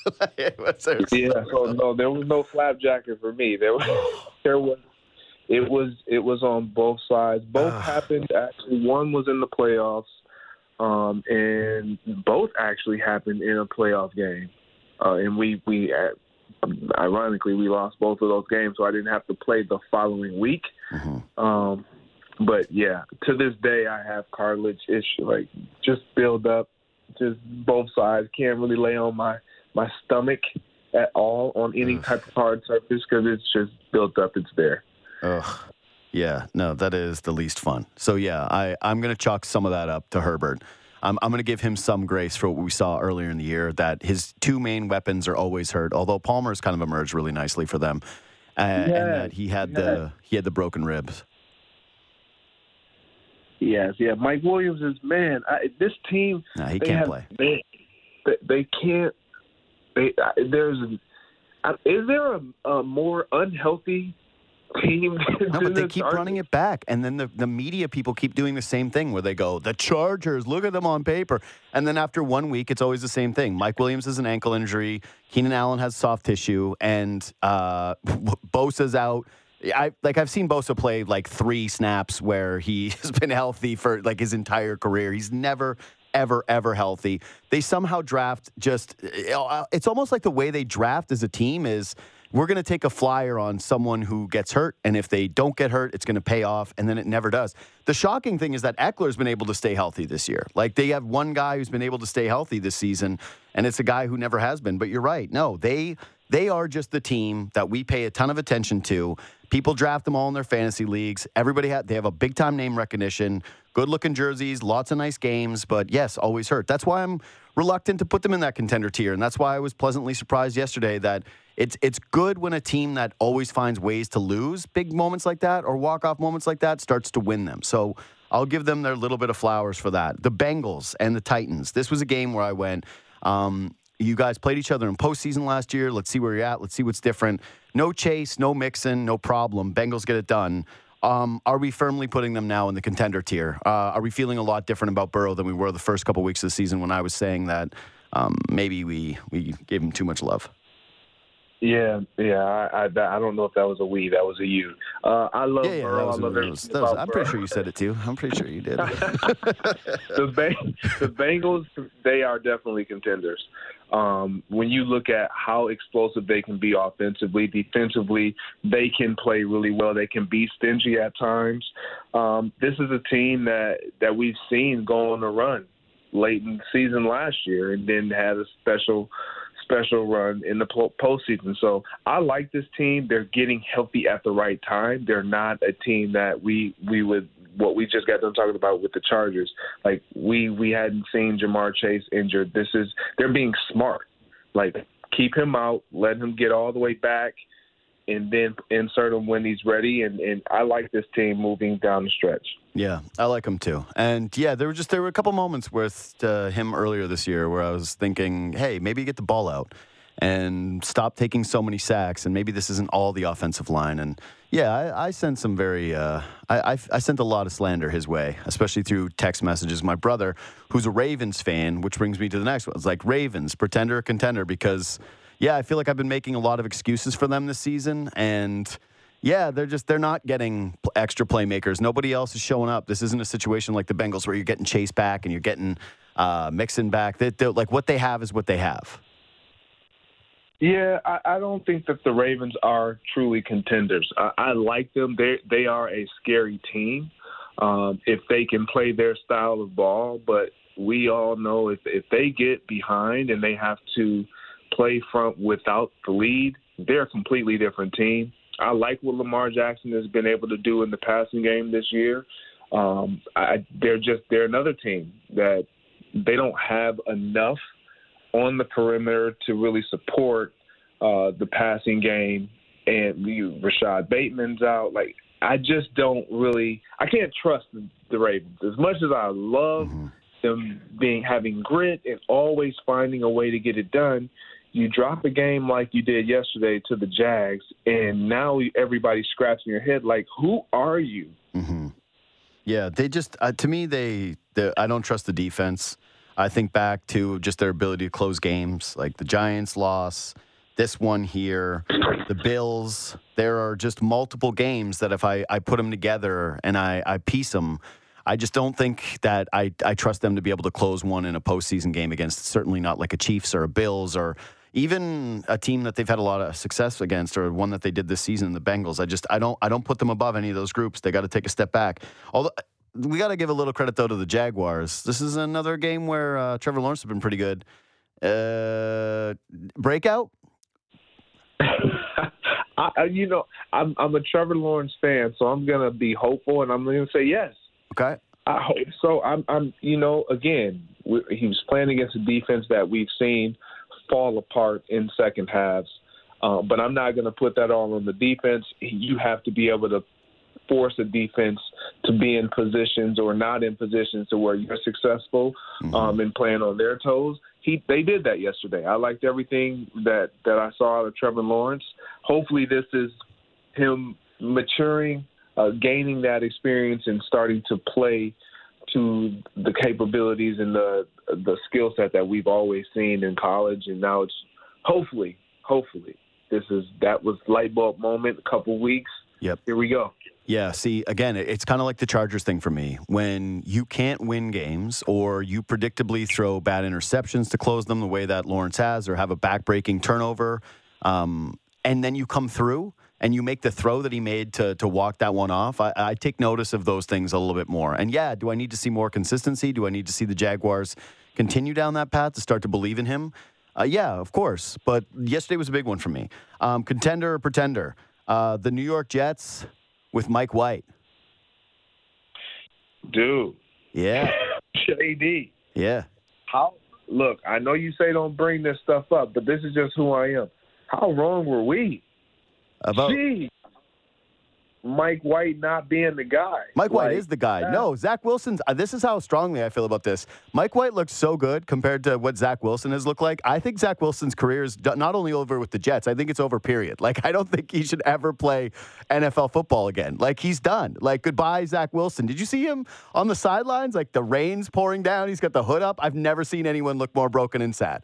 S6: Yeah, so no, there was no flap jacket for me. There was, there was. It was it was on both sides. Both happened actually. One was in the playoffs, um, and both actually happened in a playoff game. Uh, and we we uh, ironically we lost both of those games, so I didn't have to play the following week.
S1: Mm-hmm.
S6: Um, but yeah, to this day I have cartilage issue, like just build up, just both sides. Can't really lay on my my stomach at all on any
S1: Ugh.
S6: type of hard surface because it's just built up. It's there.
S1: Ugh. Yeah, no, that is the least fun. So, yeah, I, I'm going to chalk some of that up to Herbert. I'm, I'm going to give him some grace for what we saw earlier in the year, that his two main weapons are always hurt, although Palmer's kind of emerged really nicely for them, uh, and that he had the he had the broken ribs.
S6: Yes, yeah. Mike Williams is, man, I, this team.
S1: Nah, he
S6: they
S1: can't
S6: have,
S1: play.
S6: They, they, they can't. They, there's. Is there a, a more unhealthy team?
S1: No, but they keep running it back. And then the, the media people keep doing the same thing where they go, the Chargers, look at them on paper. And then after one week, it's always the same thing. Mike Williams has an ankle injury. Keenan Allen has soft tissue. And uh, Bosa's out. I like I've seen Bosa play like three snaps where he has been healthy for like his entire career. He's never, ever, ever healthy. They somehow draft just – it's almost like the way they draft as a team is – we're going to take a flyer on someone who gets hurt, and if they don't get hurt, it's going to pay off, and then it never does. The shocking thing is that Eckler's been able to stay healthy this year. Like, they have one guy who's been able to stay healthy this season, and it's a guy who never has been. But you're right. No, they they are just the team that we pay a ton of attention to. People draft them all in their fantasy leagues. Everybody ha- they have a big-time name recognition, good-looking jerseys, lots of nice games, but yes, always hurt. That's why I'm reluctant to put them in that contender tier, and that's why I was pleasantly surprised yesterday that It's it's good when a team that always finds ways to lose big moments like that or walk-off moments like that starts to win them. So I'll give them their little bit of flowers for that. The Bengals and the Titans. This was a game where I went, um, You guys played each other in postseason last year. Let's see where you're at. Let's see what's different. No Chase, no Mixon, no problem. Bengals get it done. Um, are we firmly putting them now in the contender tier? Uh, are we feeling a lot different about Burrow than we were the first couple weeks of the season when I was saying that um, maybe we, we gave him too much love?
S6: Yeah, yeah. I, I I don't know if that was a we, that was a you. Uh, I love
S1: Yeah, yeah,
S6: Burrow.
S1: that was,
S6: I love
S1: that was, that was, I'm pretty sure you said it too. I'm pretty sure you did.
S6: the Bang, the Bengals, they are definitely contenders. Um, when you look at how explosive they can be offensively, defensively, they can play really well. They can be stingy at times. Um, this is a team that, that we've seen go on a run late in the season last year and then had a special special run in the postseason. So I like this team. They're getting healthy at the right time. They're not a team that we we would what we just got done talking about with the Chargers. Like we we hadn't seen Jamar Chase injured. This is they're being smart. Like keep him out, let him get all the way back, and then insert him when he's ready. And, and I like this team moving down the stretch.
S1: Yeah, I like him too. And yeah, there were just there were a couple moments with uh, him earlier this year where I was thinking, hey, maybe get the ball out and stop taking so many sacks, and maybe this isn't all the offensive line. And yeah, I, I sent some very, uh, I, I I sent a lot of slander his way, especially through text messages. My brother, who's a Ravens fan, which brings me to the next one. It's like Ravens, pretender or contender, because yeah, I feel like I've been making a lot of excuses for them this season, and yeah, they're just they're not getting extra playmakers. Nobody else is showing up. This isn't a situation like the Bengals where you're getting Chase back and you're getting uh, Mixon back. They, like what they have is what they have.
S6: Yeah, I, I don't think that the Ravens are truly contenders. I, I like them. They they are a scary team um, if they can play their style of ball. But we all know if if they get behind and they have to play front without the lead, they're a completely different team. I like what Lamar Jackson has been able to do in the passing game this year. Um, I, they're just they're another team that they don't have enough on the perimeter to really support uh, the passing game. And you, Rashad Bateman's out. Like I just don't really I can't trust the, the Ravens as much as I love mm-hmm. them being having grit and always finding a way to get it done. You drop a game like you did yesterday to the Jags, and now everybody's scratching your head like, who are you?
S1: Mm-hmm. Yeah, they just, uh, to me, they, I don't trust the defense. I think back to just their ability to close games, like the Giants loss, this one here, the Bills. There are just multiple games that if I, I put them together and I, I piece them, I just don't think that I, I trust them to be able to close one in a postseason game against, certainly not like a Chiefs or a Bills or even a team that they've had a lot of success against, or one that they did this season, the Bengals. I just I don't I don't put them above any of those groups. They got to take a step back. Although we got to give a little credit though to the Jaguars. This is another game where uh, Trevor Lawrence has been pretty good. Uh, breakout.
S6: I, you know, I'm I'm a Trevor Lawrence fan, so I'm gonna be hopeful, and I'm gonna say yes.
S1: Okay.
S6: I hope so. I'm I'm you know again we, he was playing against a defense that we've seen fall apart in second halves. Um, but I'm not going to put that all on the defense. You have to be able to force a defense to be in positions or not in positions to where you're successful mm-hmm. um, in playing on their toes. He, they did that yesterday. I liked everything that, that I saw out of Trevor Lawrence. Hopefully this is him maturing, uh, gaining that experience and starting to play to the capabilities and the the skill set that we've always seen in college, and now it's hopefully, hopefully, this is that was light bulb moment. A couple weeks.
S1: Yep.
S6: Here we go.
S1: Yeah. See, again, it's kind of like the Chargers thing for me. When you can't win games, or you predictably throw bad interceptions to close them, the way that Lawrence has, or have a backbreaking turnover, um, and then you come through and you make the throw that he made to to walk that one off, I, I take notice of those things a little bit more. And yeah, do I need to see more consistency? Do I need to see the Jaguars continue down that path to start to believe in him? Uh, yeah, of course. But yesterday was a big one for me. Um, contender or pretender? Uh, the New York Jets with Mike White.
S6: Dude.
S1: Yeah.
S6: J D.
S1: Yeah.
S6: How? Look, I know you say don't bring this stuff up, but this is just who I am. How wrong were we?
S1: About
S6: Gee. Mike White not being the guy.
S1: Mike White
S6: Like,
S1: is the guy.
S6: that-
S1: No, Zach Wilson's. Uh, this is how strongly I feel about this. Mike White looks so good compared to what Zach Wilson has looked like. I think Zach Wilson's career is do- not only over with the Jets. I think it's over. Period. Like I don't think he should ever play N F L football again. Like he's done. Like goodbye, Zach Wilson. Did you see him on the sidelines? Like the rain's pouring down. He's got the hood up. I've never seen anyone look more broken and sad.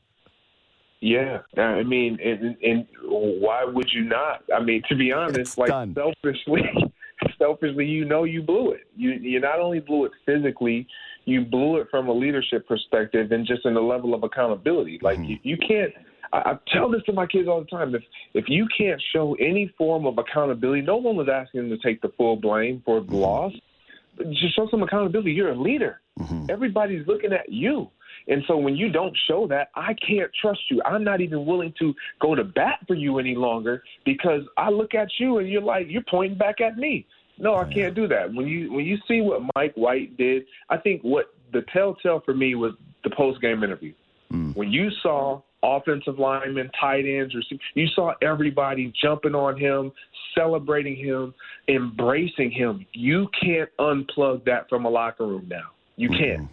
S6: Yeah, I mean, and, and why would you not? I mean, to be honest,
S1: It's
S6: like
S1: done.
S6: selfishly, selfishly, you know, you blew it. You you not only blew it physically, you blew it from a leadership perspective and just in the level of accountability. Like
S1: Mm-hmm.
S6: you, you can't. I, I tell this to my kids all the time. If if you can't show any form of accountability, no one was asking them to take the full blame for the loss. But just show some accountability. You're a leader.
S1: Mm-hmm.
S6: Everybody's looking at you. And so when you don't show that, I can't trust you. I'm not even willing to go to bat for you any longer because I look at you and you're like, you're pointing back at me. No, I can't do that. When you when you see what Mike White did, I think what the telltale for me was the post-game interview.
S1: Mm.
S6: When you saw offensive linemen, tight ends, you saw everybody jumping on him, celebrating him, embracing him. You can't unplug that from a locker room now. You can't.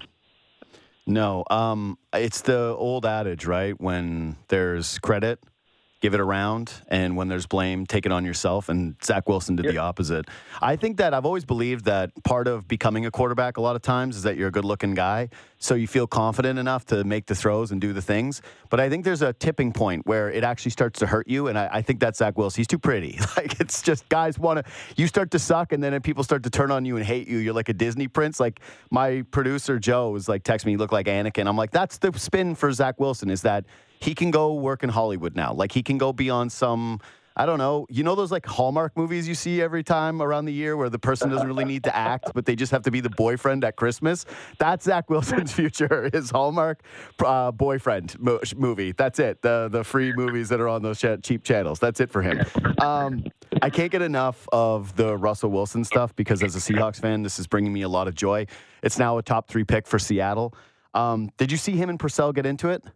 S1: No, um, it's the old adage, right? When there's credit, give it around, and when there's blame, take it on yourself. And Zach Wilson did
S6: Yep.
S1: the opposite. I think that I've always believed that part of becoming a quarterback a lot of times is that you're a good-looking guy, so you feel confident enough to make the throws and do the things. But I think there's a tipping point where it actually starts to hurt you, and I, I think that's Zach Wilson. He's too pretty. Like, it's just guys want to – you start to suck, and then people start to turn on you and hate you. You're like a Disney prince. Like, my producer, Joe, was like, text me, you look like Anakin. I'm like, that's the spin for Zach Wilson is that – he can go work in Hollywood now. Like, he can go be on some, I don't know, you know those, like, Hallmark movies you see every time around the year where the person doesn't really need to act, but they just have to be the boyfriend at Christmas? That's Zach Wilson's future, his Hallmark uh, boyfriend mo- movie. That's it. The the free movies that are on those ch- cheap channels. That's it for him. Um, I can't get enough of the Russell Wilson stuff because as a Seahawks fan, this is bringing me a lot of joy. It's now a top three pick for Seattle. Um, did you see him and Purcell get into it?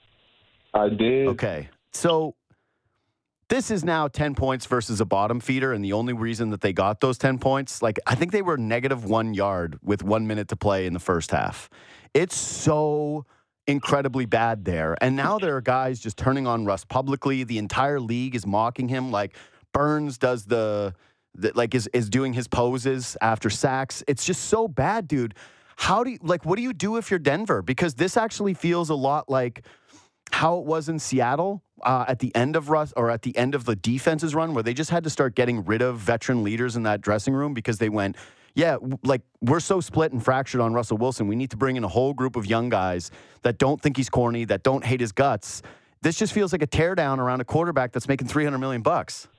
S6: I did.
S1: Okay. So this is now ten points versus a bottom feeder, and the only reason that they got those ten points, like I think they were negative one yard with one minute to play in the first half. It's so incredibly bad there. And now there are guys just turning on Russ publicly. The entire league is mocking him. Like Burns does the, the like is, is doing his poses after sacks. It's just so bad, dude. How do you, like, what do you do if you're Denver? Because this actually feels a lot like how it was in Seattle uh, at the end of Russ or at the end of the defense's run where they just had to start getting rid of veteran leaders in that dressing room because they went, yeah, w- like we're so split and fractured on Russell Wilson. We need to bring in a whole group of young guys that don't think he's corny, that don't hate his guts. This just feels like a teardown around a quarterback that's making three hundred million bucks.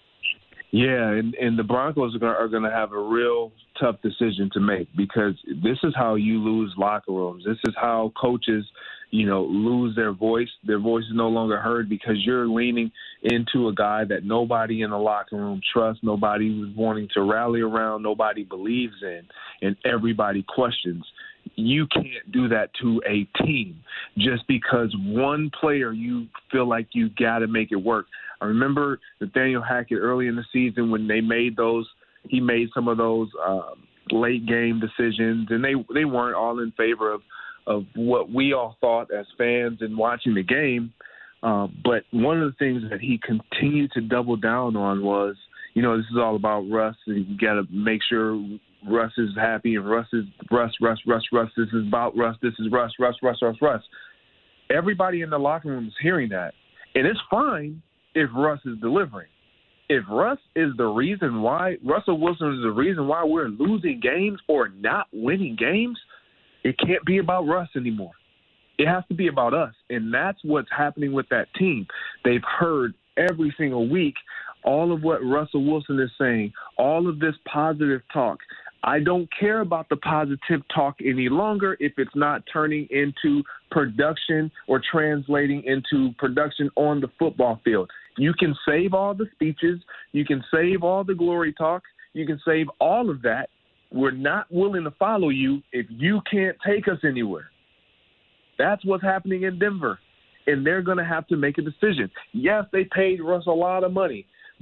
S6: Yeah, and, and the Broncos are going are going to have a real tough decision to make because this is how you lose locker rooms. This is how coaches, you know, lose their voice. Their voice is no longer heard because you're leaning into a guy that nobody in the locker room trusts, nobody was wanting to rally around, nobody believes in, and everybody questions. You can't do that to a team just because one player you feel like you got to make it work. I remember Nathaniel Hackett early in the season when they made those, he made some of those um, late game decisions, and they they weren't all in favor of, of what we all thought as fans and watching the game. Um, but one of the things that he continued to double down on was, you know, this is all about Russ, and you got to make sure Russ is happy, and Russ is Russ, Russ, Russ, Russ. This is about Russ. This is Russ, Russ, Russ, Russ, Russ. Everybody in the locker room is hearing that, and it's fine if Russ is delivering. If Russ is the reason why, Russell Wilson is the reason why we're losing games or not winning games, it can't be about Russ anymore. It has to be about us, and that's what's happening with that team. They've heard every single week all of what Russell Wilson is saying, all of this positive talk. I don't care about the positive talk any longer if it's not turning into production or translating into production on the football field. You can save all the speeches. You can save all the glory talk. You can save all of that. We're not willing to follow you if you can't take us anywhere. That's what's happening in Denver, and they're going to have to make a decision. Yes, they paid Russ a lot of money,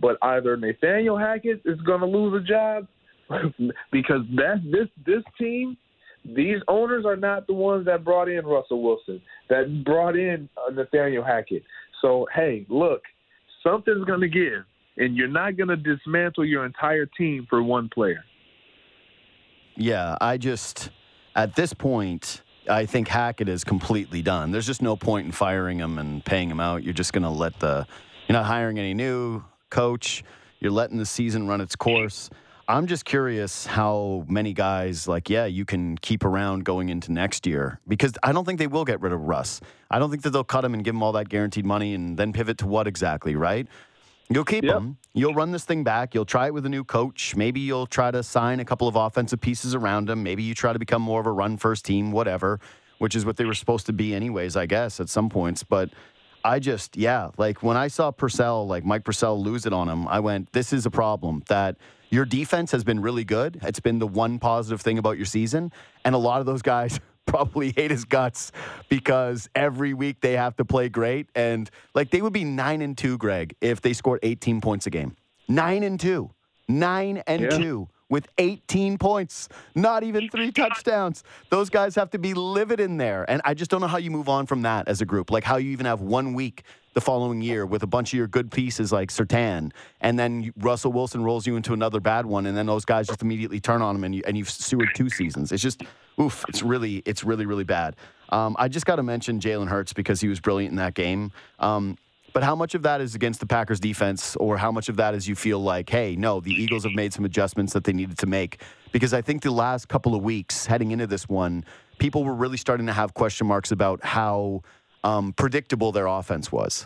S6: but either Nathaniel Hackett is going to lose a job because that this this team, these owners are not the ones that brought in Russell Wilson, that brought in uh, Nathaniel Hackett. So, hey, look, something's going to give, and you're not going to dismantle your entire team for one player.
S1: Yeah, I just, at this point, I think Hackett is completely done. There's just no point in firing him and paying him out. You're just going to let the, you're not hiring any new coach. You're letting the season run its course. I'm just curious how many guys, like, yeah, you can keep around going into next year, because I don't think they will get rid of Russ. I don't think that they'll cut him and give him all that guaranteed money and then pivot to what exactly, right? You'll keep
S6: Yep.
S1: him. You'll run this thing back. You'll try it with a new coach. Maybe you'll try to sign a couple of offensive pieces around him. Maybe you try to become more of a run-first team, whatever, which is what they were supposed to be anyways, I guess, at some points. But I just, yeah, like when I saw Purcell, like Mike Purcell lose it on him, I went, this is a problem that your defense has been really good. It's been the one positive thing about your season. And a lot of those guys probably hate his guts because every week they have to play great. And like they would be nine and two, Greg, if they scored eighteen points a game. Nine and two. Nine and
S6: Yeah.
S1: two. With eighteen points, not even three touchdowns. Those guys have to be livid in there. And I just don't know how you move on from that as a group. Like how you even have one week the following year with a bunch of your good pieces like Surtain, and then you, Russell Wilson rolls you into another bad one, and then those guys just immediately turn on him, and, you, and you've sewered two seasons. It's just, oof, it's really, it's really, really bad. Um, I just got to mention Jalen Hurts because he was brilliant in that game. Um, But how much of that is against the Packers defense, or how much of that is you feel like, hey, no, the Eagles have made some adjustments that they needed to make? Because I think the last couple of weeks heading into this one, people were really starting to have question marks about how um, predictable their offense was.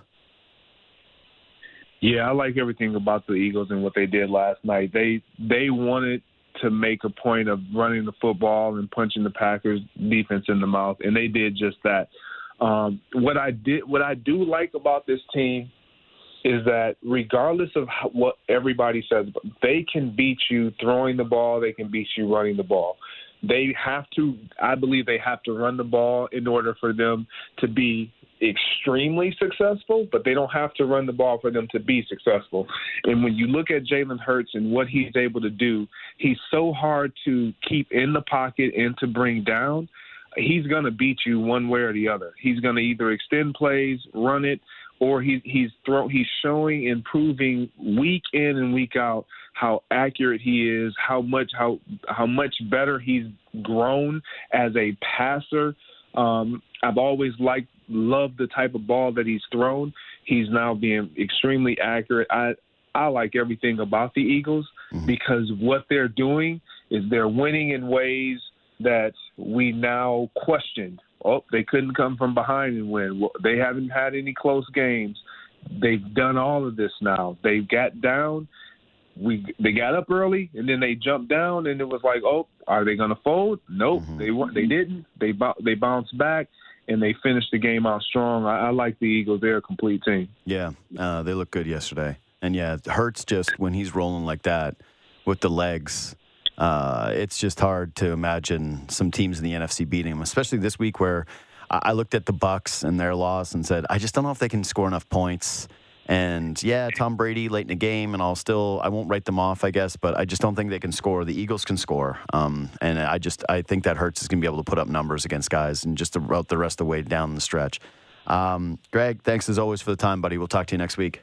S6: Yeah, I like everything about the Eagles and what they did last night. They they wanted to make a point of running the football and punching the Packers defense in the mouth, and they did just that. Um, what I did, what I do like about this team is that regardless of how, what everybody says, they can beat you throwing the ball. They can beat you running the ball. They have to, I believe they have to run the ball in order for them to be extremely successful, but they don't have to run the ball for them to be successful. And when you look at Jalen Hurts and what he's able to do, he's so hard to keep in the pocket and to bring down. He's going to beat you one way or the other. He's going to either extend plays, run it, or he, he's throw, he's showing and proving week in and week out how accurate he is, how much how how much better he's grown as a passer. Um, I've always liked, loved the type of ball that he's thrown. He's now being extremely accurate. I I like everything about the Eagles because what they're doing is they're winning in ways that we now questioned. Oh, they couldn't come from behind and win. They haven't had any close games. They've done all of this now. They got down. We they got up early and then they jumped down and it was like, oh, are they going to fold? Nope, mm-hmm. they weren't. They didn't. They they bounced back and they finished the game out strong. I, I like the Eagles. They're a complete team.
S1: Yeah, uh, they looked good yesterday. And yeah, Hurts just when he's rolling like that with the legs. Uh, it's just hard to imagine some teams in the N F C beating him, especially this week where I looked at the Bucs and their loss and said, I just don't know if they can score enough points. And yeah, Tom Brady late in the game, and I'll still, I won't write them off, I guess, but I just don't think they can score. The Eagles can score. Um, and I just, I think that Hurts is going to be able to put up numbers against guys and just about the rest of the way down the stretch. Um, Greg, thanks as always for the time, buddy. We'll talk to you next week.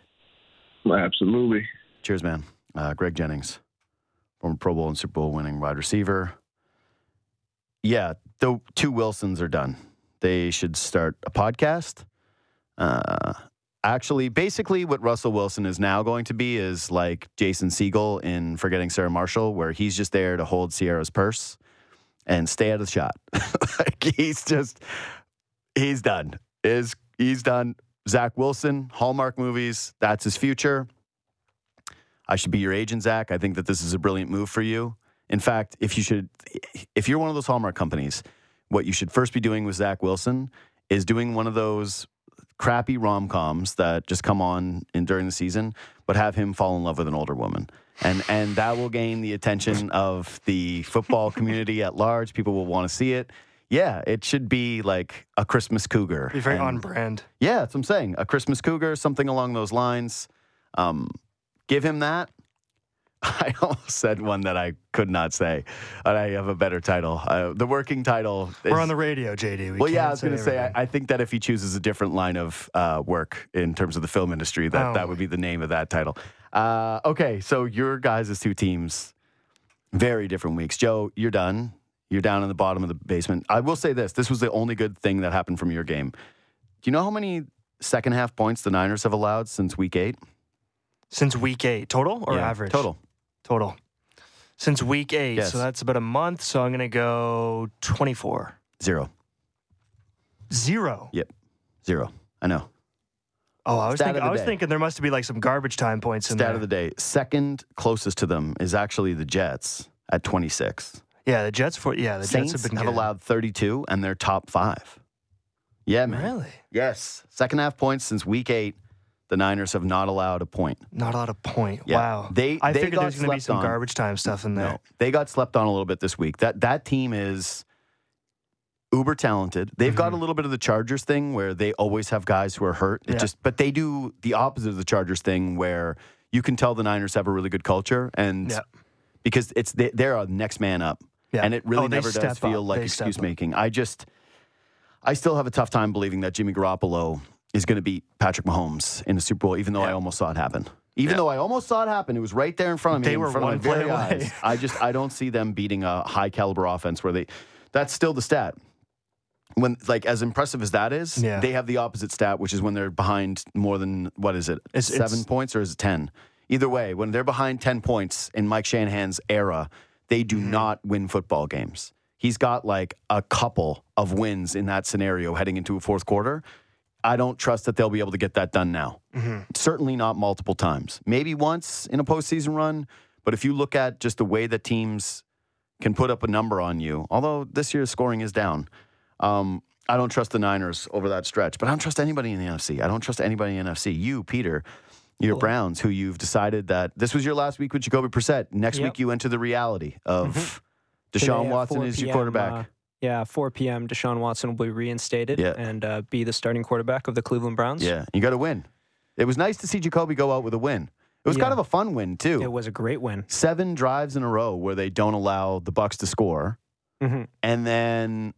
S6: Absolutely.
S1: Cheers, man. Uh, Greg Jennings. Former Pro Bowl and Super Bowl winning wide receiver. Yeah, the two Wilsons are done. They should start a podcast. Uh, actually, basically what Russell Wilson is now going to be is like Jason Segel in Forgetting Sarah Marshall, where he's just there to hold Sierra's purse and stay out of the shot. Like he's just, he's done. Is He's done. Zach Wilson, Hallmark movies, that's his future. I should be your agent, Zach. I think that this is a brilliant move for you. In fact, if you should, if you're one of those Hallmark companies, what you should first be doing with Zach Wilson is doing one of those crappy rom-coms that just come on in during the season, but have him fall in love with an older woman. And and that will gain the attention of the football community at large. People will want to see it. Yeah, it should be like a Christmas Cougar.
S3: Be very
S1: and,
S3: on brand.
S1: Yeah, that's what I'm saying. A Christmas Cougar, something along those lines. Um, give him that. I almost said one that I could not say. And I have a better title. Uh, the working title. Is,
S3: We're on the radio, J D. We
S1: well, yeah,
S3: can't
S1: I was going to say, I,
S3: everything.
S1: I think that if he chooses a different line of uh, work in terms of the film industry, that,
S3: Oh.
S1: that would be the name of that title. Uh, okay, so your guys' two teams, very different weeks. Joe, you're done. You're down in the bottom of the basement. I will say this. This was the only good thing that happened from your game. Do you know how many second half points the Niners have allowed since week eight?
S3: Since week eight. Total or
S1: Yeah,
S3: average?
S1: Total.
S3: Total. Since week eight.
S1: Yes.
S3: So that's about a month. So I'm going to go twenty-four.
S1: Zero.
S3: Zero.
S1: Yep. Zero. I know.
S3: Oh, I was,
S1: Stat
S3: thinking,
S1: of the
S3: I was
S1: day.
S3: thinking there must be like some garbage time points in
S1: Stat
S3: there.
S1: of the day. Second closest to them is actually the Jets at twenty-six.
S3: Yeah, the Jets for yeah, the
S1: Saints
S3: Jets have been
S1: have
S3: good.
S1: allowed thirty-two, and they're top five. Yeah, man.
S3: Really?
S1: Yes. Second half points since week eight. The Niners have not allowed a point.
S3: Not a lot of point.
S1: Yeah.
S3: Wow.
S1: They-
S3: I
S1: they
S3: figured
S1: got
S3: there's going to be
S1: slept
S3: some
S1: on.
S3: garbage time stuff in there.
S1: No, they got slept on a little bit this week. That that team is uber talented. They've got a little bit of the Chargers thing where they always have guys who are hurt. It
S3: Yeah.
S1: just, but they do the opposite of the Chargers thing where you can tell the Niners have a really good culture, and
S3: Yeah.
S1: because it's they, they're a next man up,
S3: Yeah.
S1: and it really
S3: Oh, they
S1: never does
S3: step
S1: feel
S3: up.
S1: like
S3: They step
S1: excuse
S3: up.
S1: making. I just, I still have a tough time believing that Jimmy Garoppolo is going to beat Patrick Mahomes in the Super Bowl, even though I almost saw it happen. Even
S3: Yeah.
S1: though I almost saw it happen, it was right there in front of me.
S3: They
S1: in
S3: were
S1: front
S3: one
S1: of my very
S3: play away.
S1: eyes. I just I don't see them beating a high caliber offense where they. That's still the stat. When like as impressive as that is,
S3: Yeah.
S1: they have the opposite stat, which is when they're behind more than what is it,
S3: It's-
S1: seven
S3: it's-
S1: points or is it ten? Either way, when they're behind ten points in Mike Shanahan's era, they do
S3: Mm-hmm.
S1: not win football games. He's got like a couple of wins in that scenario heading into a fourth quarter. I don't trust that they'll be able to get that done now.
S3: Mm-hmm.
S1: Certainly not multiple times. Maybe once in a postseason run, but if you look at just the way that teams can put up a number on you, although this year's scoring is down, um, I don't trust the Niners over that stretch. But I don't trust anybody in the N F C. I don't trust anybody in the N F C. You, Peter, your Browns, who you've decided that this was your last week with Jacoby Brissett. Next
S2: Yep.
S1: week you enter the reality of
S2: Today
S1: Deshaun
S2: at
S1: Watson
S2: four
S1: is your
S2: p m,
S1: quarterback.
S2: uh, yeah, four p.m. Deshaun Watson will be reinstated
S1: Yeah.
S2: and uh, be the starting quarterback of the Cleveland Browns.
S1: Yeah, you got to win. It was nice to see Jacoby go out with a win. It was
S2: Yeah.
S1: kind of a fun win too.
S2: It was a great win.
S1: Seven drives in a row where they don't allow the Bucks to score,
S2: hmm
S1: and then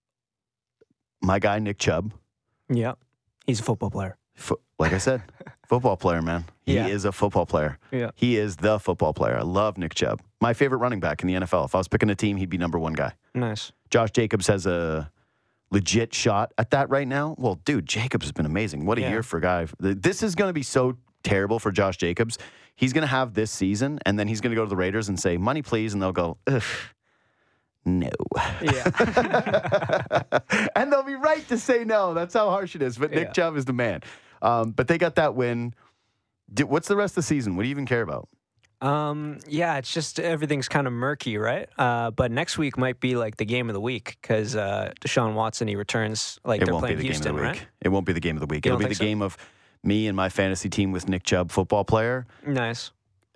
S1: my guy Nick Chubb,
S2: Yeah, he's a football player.
S1: fo- like I said, football player, man. He
S2: Yeah.
S1: is a football player.
S2: Yeah.
S1: He is the football player. I love Nick Chubb. My favorite running back in the N F L. If I was picking a team, he'd be number one guy.
S2: Nice.
S1: Josh Jacobs has a legit shot at that right now. Well, dude, Jacobs has been amazing. What a
S2: Yeah.
S1: year for a guy. This is going to be so terrible for Josh Jacobs. He's going to have this season, and then he's going to go to the Raiders and say, money, please. And they'll go, ugh, no.
S2: Yeah.
S1: And they'll be right to say no. That's how harsh it is. But Nick
S2: Yeah.
S1: Chubb is the man. Um, but they got that win. Did, what's the rest of the season? What do you even care about?
S2: Um, yeah, it's just everything's kind of murky, right? Uh, but next week might be like the game of the week because uh, Deshaun Watson, he returns like
S1: It
S2: they're
S1: won't be
S2: playing
S1: the
S2: Houston,
S1: game of the week.
S2: right?
S1: It won't be the game of the week.
S2: You
S1: It'll be
S2: don't
S1: the
S2: think so?
S1: game of me and my fantasy team with Nick Chubb, football player.
S2: Nice.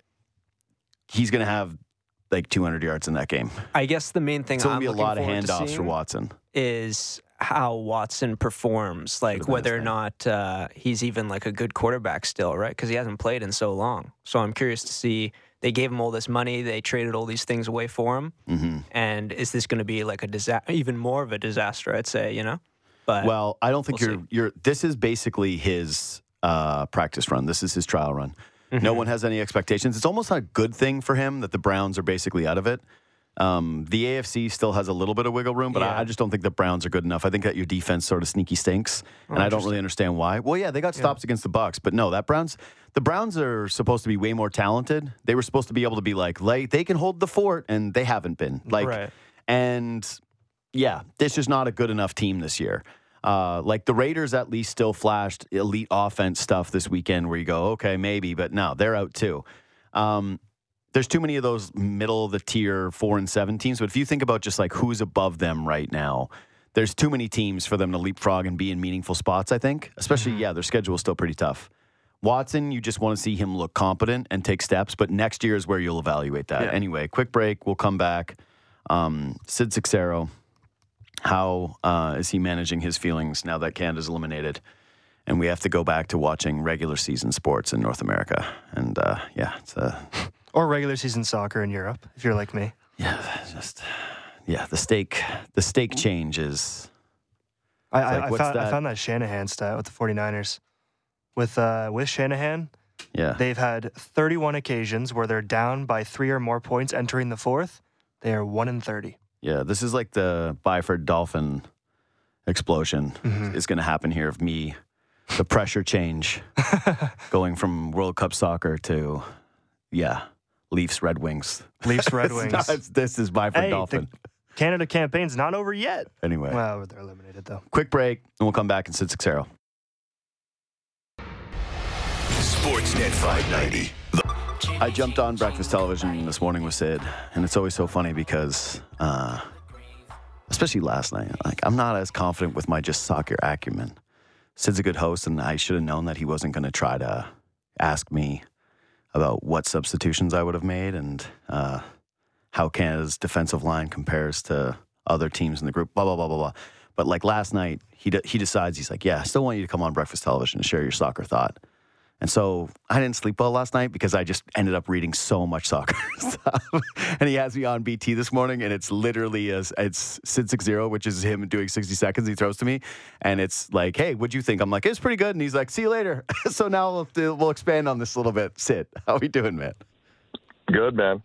S1: He's going to have like two hundred yards in that game.
S2: I guess the main thing
S1: It's going
S2: I'm
S1: to be a
S2: looking
S1: lot of
S2: forward to
S1: handoffs for
S2: seeing
S1: Watson.
S2: is how Watson performs, like
S1: been
S2: whether
S1: his
S2: or
S1: thing.
S2: not uh, he's even like a good quarterback still, right? Because he hasn't played in so long. So I'm curious to see. They gave him all this money. They traded all these things away for him.
S1: Mm-hmm.
S2: And is this going to be like a disaster, even more of a disaster? I'd say, you know. But
S1: Well, I don't think
S2: we'll
S1: you're.
S2: see.
S1: You're. This is basically his uh, practice run. This is his trial run.
S2: Mm-hmm.
S1: No one has any expectations. It's almost a good thing for him that the Browns are basically out of it. Um, the A F C still has a little bit of wiggle room, but
S2: Yeah.
S1: I, I just don't think the Browns are good enough. I think that your defense sort of sneaky stinks, and I don't really understand why. Well, yeah, they got stops against the Bucks, but no, that Browns, the Browns are supposed to be way more talented. They were supposed to be able to be like, like they can hold the fort, and they haven't been. Like,
S2: Right.
S1: and yeah, this is not a good enough team this year. Uh, like the Raiders at least still flashed elite offense stuff this weekend where you go, okay, maybe, but no, they're out too. Um, there's too many of those middle of the tier four and seven teams. But if you think about just like who's above them right now, there's too many teams for them to leapfrog and be in meaningful spots, I think. Especially, yeah, their schedule is still pretty tough. Watson, you just want to see him look competent and take steps, but next year is where you'll evaluate that.
S3: Yeah.
S1: Anyway, quick break. We'll come back. Um, Sid Sixero, how uh, is he managing his feelings now that Canada's eliminated? and we have to go back to watching regular season sports in North America. And uh, yeah, it's a
S3: Or regular season soccer in Europe, if you're like me.
S1: yeah, it's just yeah. The stake the stake change is.
S3: I,
S1: like,
S3: I, I,
S1: what's
S3: found, I
S1: that?
S3: found that Shanahan stat with the 49ers. With uh, with Shanahan,
S1: Yeah,
S3: they've had thirty-one occasions where they're down by three or more points entering the fourth. They are one in thirty.
S1: yeah. This is like the Byford Dolphin explosion
S3: Mm-hmm.
S1: is going to happen here of me, the pressure change, going from World Cup soccer to yeah, Leafs Red Wings.
S3: Leafs Red
S1: It's
S3: Wings.
S1: not- it's- this is Byford
S3: Hey,
S1: Dolphin.
S3: the Canada campaign's not over yet.
S1: Anyway,
S3: Well, they're eliminated though.
S1: quick break, and we'll come back and Sid Sixero.
S5: Sportsnet five ninety.
S1: I jumped on breakfast television this morning with Sid, and it's always so funny because, uh, especially last night, like I'm not as confident with my just soccer acumen. Sid's a good host, and I should have known that he wasn't going to try to ask me about what substitutions I would have made and uh, how Canada's defensive line compares to other teams in the group. Blah blah blah blah blah. But like last night, he de- he decides he's like, yeah, I still want you to come on breakfast television and share your soccer thought. And so I didn't sleep well last night because I just ended up reading so much soccer stuff. And he has me on B T this morning, and it's literally a, it's Sid six zero, which is him doing sixty seconds. He throws to me, and it's like, hey, what'd you think? I'm like, it's pretty good. And he's like, see you later. So now we'll, we'll expand on this a little bit. Sid, how we doing, man?
S7: Good, man.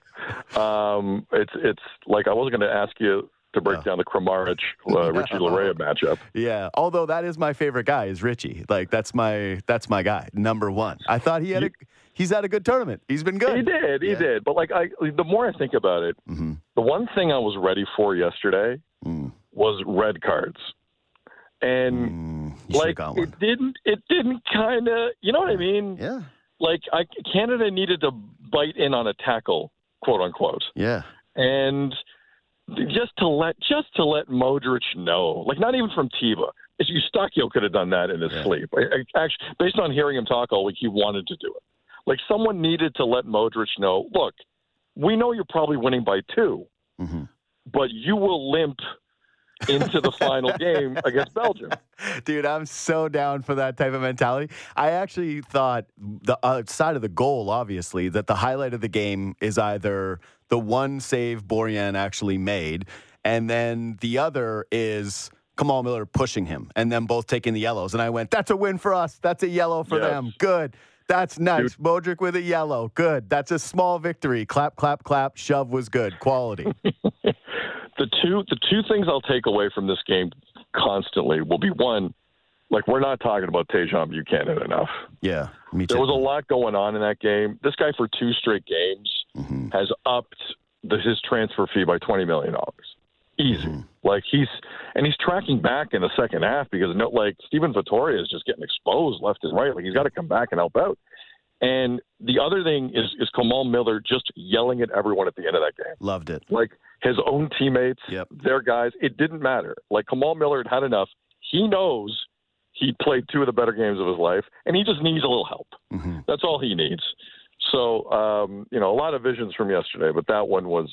S7: Um, it's it's like I wasn't going to ask you to break
S1: Oh.
S7: down the Kramaric uh, Richie Larea matchup.
S1: Yeah, although that is my favorite guy is Richie. Like that's my that's my guy, number one. I thought he had a he's had a good tournament. He's been good.
S7: He did, he
S1: Yeah.
S7: did. But like I, the more I think about it,
S1: Mm-hmm.
S7: the one thing I was ready for yesterday
S1: Mm.
S7: was red cards, and
S1: Mm, you should've
S7: like
S1: got one.
S7: it didn't, it didn't kind of, you know what I mean?
S1: Yeah,
S7: Like I, Canada needed to bite in on a tackle, quote unquote,
S1: yeah.
S7: and just to let just to let Modric know, like not even from Tiva. Eustachio could have done that in his
S1: Yeah.
S7: sleep. I, I, actually, based on hearing him talk all week, he wanted to do it. Like someone needed to let Modric know, look, we know you're probably winning by two,
S1: Mm-hmm.
S7: but you will limp into the final game against Belgium.
S1: Dude, I'm so down for that type of mentality. I actually thought the outside of the goal, obviously, that the highlight of the game is either the one save Borjan actually made, and then the other is Kamal Miller pushing him, and them both taking the yellows. And I went, that's a win for us. That's a yellow for
S7: Yes.
S1: them. Good. That's nice. Modric with a yellow. Good. That's a small victory. Clap, clap, clap. Shove was good. Quality.
S7: The two the two things I'll take away from this game constantly will be one, like we're not talking about Tejan Buchanan enough.
S1: Yeah, me too.
S7: There was a lot going on in that game. This guy for two straight games
S1: Mm-hmm.
S7: has upped the, his transfer fee by twenty million dollars. Easy.
S1: Mm-hmm.
S7: Like he's and he's tracking back in the second half because no, like Stephen Vittoria is just getting exposed left and right. Like he's got to come back and help out. And the other thing is is Kamal Miller just yelling at everyone at the end of that game.
S1: Loved it.
S7: Like his own teammates,
S1: Yep.
S7: their guys. It didn't matter. Like Kamal Miller had had enough. He knows he played two of the better games of his life, and he just needs a little help.
S1: Mm-hmm.
S7: That's all he needs. So, um, you know, a lot of visions from yesterday, but that one was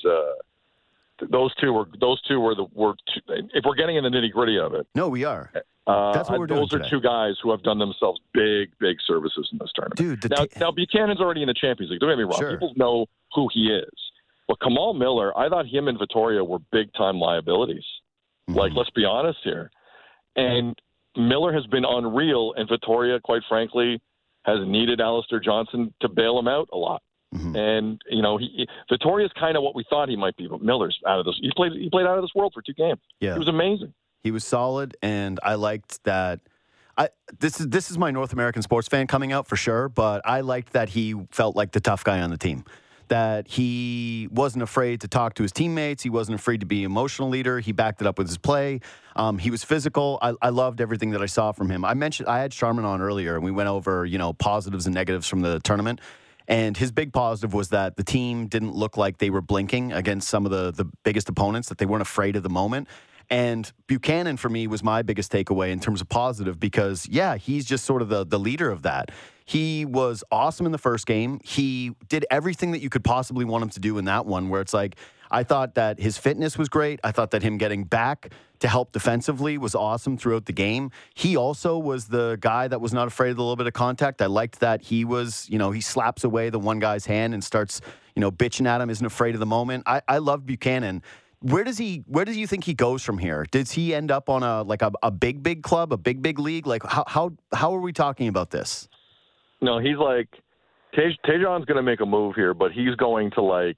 S7: uh, those two were those two were the were two, if we're getting in the nitty gritty of it.
S1: No, we are.
S7: Uh,
S1: That's what we're doing
S7: those are
S1: today.
S7: two guys who have done themselves big, big services in this tournament.
S1: Dude, the
S7: now,
S1: ta-
S7: now Buchanan's already in the Champions League. Don't get me wrong.
S1: Sure.
S7: People know who he is. But Kamal Miller, I thought him and Vittoria were big-time liabilities.
S1: Mm-hmm.
S7: Like, let's be honest here. And Miller has been unreal, and Vittoria, quite frankly, has needed Alistair Johnson to bail him out a lot.
S1: Mhm.
S7: And you know, he, Vittoria's kind of what we thought he might be, but Miller's out of this. He played. He played out of this world for two games.
S1: Yeah.
S7: He was amazing.
S1: He was solid, and I liked that. I this is this is my North American sports fan coming out for sure, but I liked that he felt like the tough guy on the team. That he wasn't afraid to talk to his teammates. He wasn't afraid to be an emotional leader. He backed it up with his play. Um, he was physical. I, I loved everything that I saw from him. I mentioned I had Sharman on earlier, and we went over you know positives and negatives from the tournament. And his big positive was that the team didn't look like they were blinking against some of the, the biggest opponents, that they weren't afraid of the moment. And Buchanan, for me, was my biggest takeaway in terms of positive because, yeah, he's just sort of the, the leader of that. He was awesome in the first game. He did everything that you could possibly want him to do in that one, where it's like, I thought that his fitness was great. I thought that him getting back to help defensively was awesome throughout the game. He also was the guy that was not afraid of a little bit of contact. I liked that he was, you know, he slaps away the one guy's hand and starts, you know, bitching at him, isn't afraid of the moment. I, I love Buchanan. Where does he, where does you think he goes from here? Does he end up on a, like a, a big, big club, a big, big league? Like how, how, how are we talking about this?
S7: No, he's like, Tej- Tejan's going to make a move here, but he's going to like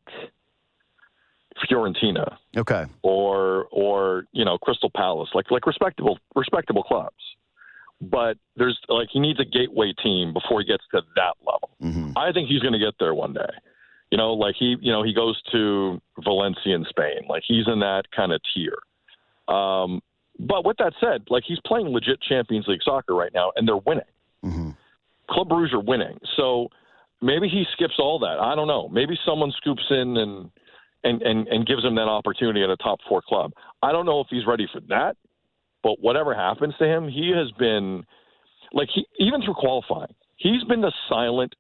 S7: Fiorentina,
S1: okay,
S7: or or you know Crystal Palace, like like respectable respectable clubs. But there's like he needs a gateway team before he gets to that level.
S1: Mm-hmm.
S7: I think he's going to get there one day. You know, like he you know he goes to Valencia in Spain, like he's in that kind of tier. Um, but with that said, like he's playing legit Champions League soccer right now, and they're winning.
S1: Mm-hmm.
S7: Club Brugge are winning, so. Maybe he skips all that. I don't know. Maybe someone scoops in and, and, and, and gives him that opportunity at a top four club. I don't know if he's ready for that, but whatever happens to him, he has been, like, he, even through qualifying, he's been the silent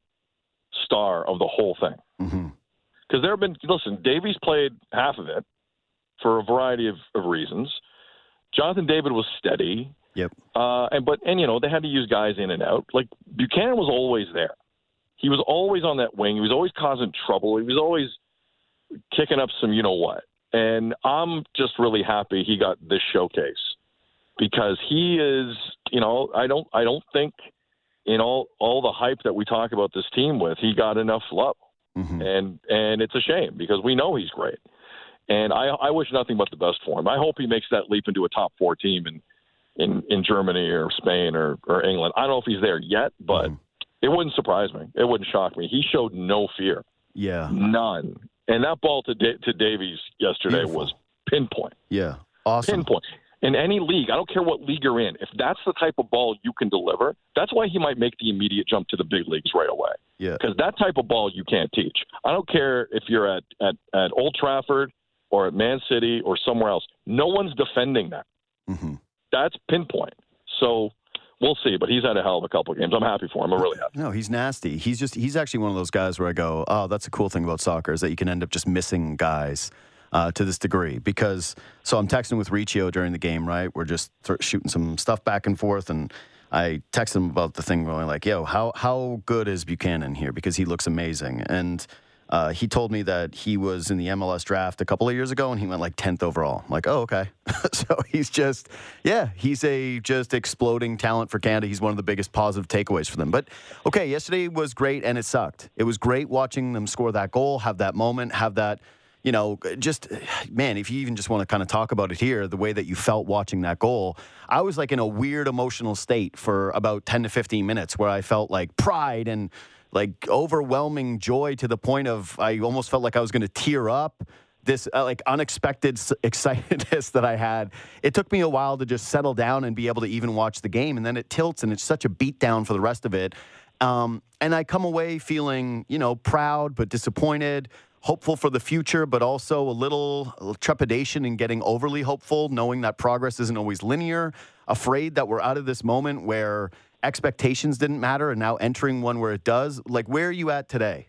S7: star of the whole thing. Because
S1: mm-hmm.
S7: there have been, listen, Davies played half of it for a variety of, of reasons. Jonathan David was steady.
S1: Yep.
S7: Uh, and, but, and, you know, they had to use guys in and out. Like, Buchanan was always there. He was always on that wing. He was always causing trouble. He was always kicking up some you know what. And I'm just really happy he got this showcase because he is, you know, I don't I don't think in all all the hype that we talk about this team with, he got enough love.
S1: Mm-hmm.
S7: And and it's a shame because we know he's great. And I I wish nothing but the best for him. I hope he makes that leap into a top four team in in, in Germany or Spain or, or England. I don't know if he's there yet, but mm-hmm. It wouldn't surprise me. It wouldn't shock me. He showed no fear.
S1: Yeah.
S7: None. And that ball to da- to Davies yesterday Beautiful. was pinpoint.
S1: Yeah. Awesome.
S7: Pinpoint. In any league, I don't care what league you're in, if that's the type of ball you can deliver, that's why he might make the immediate jump to the big leagues right away.
S1: Yeah.
S7: Because that type of ball you can't teach. I don't care if you're at, at, at Old Trafford or at Man City or somewhere else. No one's defending that.
S1: Mm-hmm.
S7: That's pinpoint. So we'll see, but he's had a hell of a couple of games. I'm happy for him. I'm really happy.
S1: No, he's nasty. He's just he's actually one of those guys where I go, oh, that's a cool thing about soccer is that you can end up just missing guys uh, to this degree. Because so I'm texting with Riccio during the game, right? We're just th- shooting some stuff back and forth, and I text him about the thing going like, yo, how how good is Buchanan here? Because he looks amazing. And Uh, he told me that he was in the M L S draft a couple of years ago, and he went like tenth overall. I'm like, oh, okay. So he's just, yeah, he's a just exploding talent for Canada. He's one of the biggest positive takeaways for them. But, okay, yesterday was great, and it sucked. It was great watching them score that goal, have that moment, have that, you know, just, man, if you even just want to kind of talk about it here, the way that you felt watching that goal, I was like in a weird emotional state for about ten to fifteen minutes where I felt like pride and like overwhelming joy to the point of I almost felt like I was going to tear up. This uh, like unexpected s- excitedness that I had. It took me a while to just settle down and be able to even watch the game. And then it tilts and it's such a beatdown for the rest of it. Um, and I come away feeling, you know, proud but disappointed, hopeful for the future, but also a little, a little trepidation in getting overly hopeful, knowing that progress isn't always linear, afraid that we're out of this moment where expectations didn't matter and now entering one where it does. Like, where are you at today?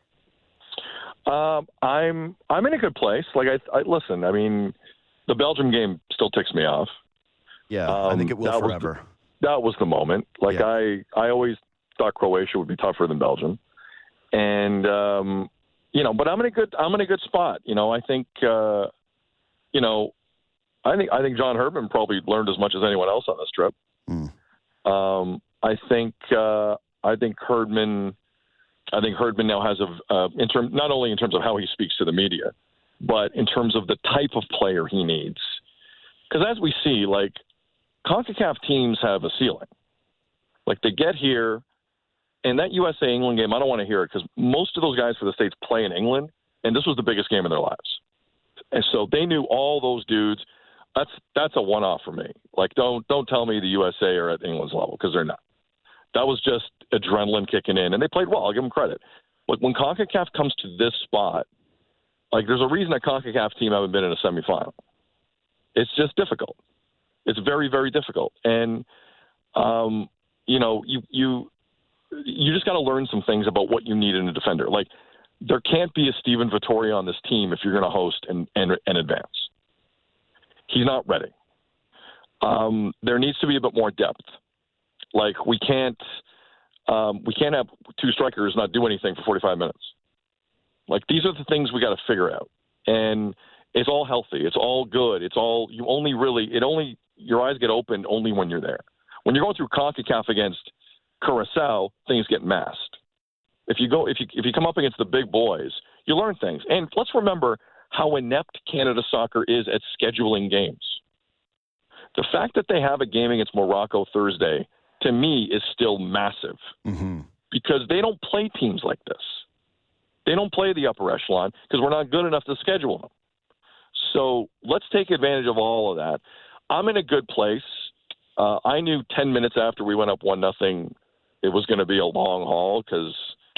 S7: Um, I'm I'm in a good place. Like I, I listen. I mean, the Belgium game still ticks me off.
S1: Yeah,
S7: um,
S1: I think it will
S7: that
S1: forever.
S7: Was the, that was the moment. Like
S1: yeah.
S7: I I always thought Croatia would be tougher than Belgium, and um, you know, but I'm in a good I'm in a good spot. You know, I think uh, you know, I think I think John Herdman probably learned as much as anyone else on this trip.
S1: Mm.
S7: Um, I think uh, I think Herdman. I think Herdman now has a uh, in term not only in terms of how he speaks to the media, but in terms of the type of player he needs. Because as we see, like CONCACAF teams have a ceiling. Like they get here, and that U S A England game, I don't want to hear it because most of those guys for the States play in England, and this was the biggest game of their lives. And so they knew all those dudes. That's that's a one-off for me. Like don't don't tell me the U S A are at England's level because they're not. That was just adrenaline kicking in, and they played well. I'll give them credit. But when CONCACAF comes to this spot, like there's a reason a CONCACAF team haven't been in a semifinal. It's just difficult. It's very, very difficult. And, um, you know, you you you just got to learn some things about what you need in a defender. Like there can't be a Steven Vittori on this team if you're going to host and, and, and advance. He's not ready. Um, there needs to be a bit more depth. Like we can't, um, we can't have two strikers not do anything for forty-five minutes. Like these are the things we got to figure out, and it's all healthy. It's all good. It's all you only really it only your eyes get opened only when you're there. When you're going through CONCACAF against Curacao, things get masked. If you go if you if you come up against the big boys, you learn things. And let's remember how inept Canada Soccer is at scheduling games. The fact that they have a game against Morocco Thursday, to me, is still massive
S1: mm-hmm.
S7: because they don't play teams like this. They don't play the upper echelon because we're not good enough to schedule them. So let's take advantage of all of that. I'm in a good place. Uh, I knew ten minutes after we went up one nothing, it was going to be a long haul because.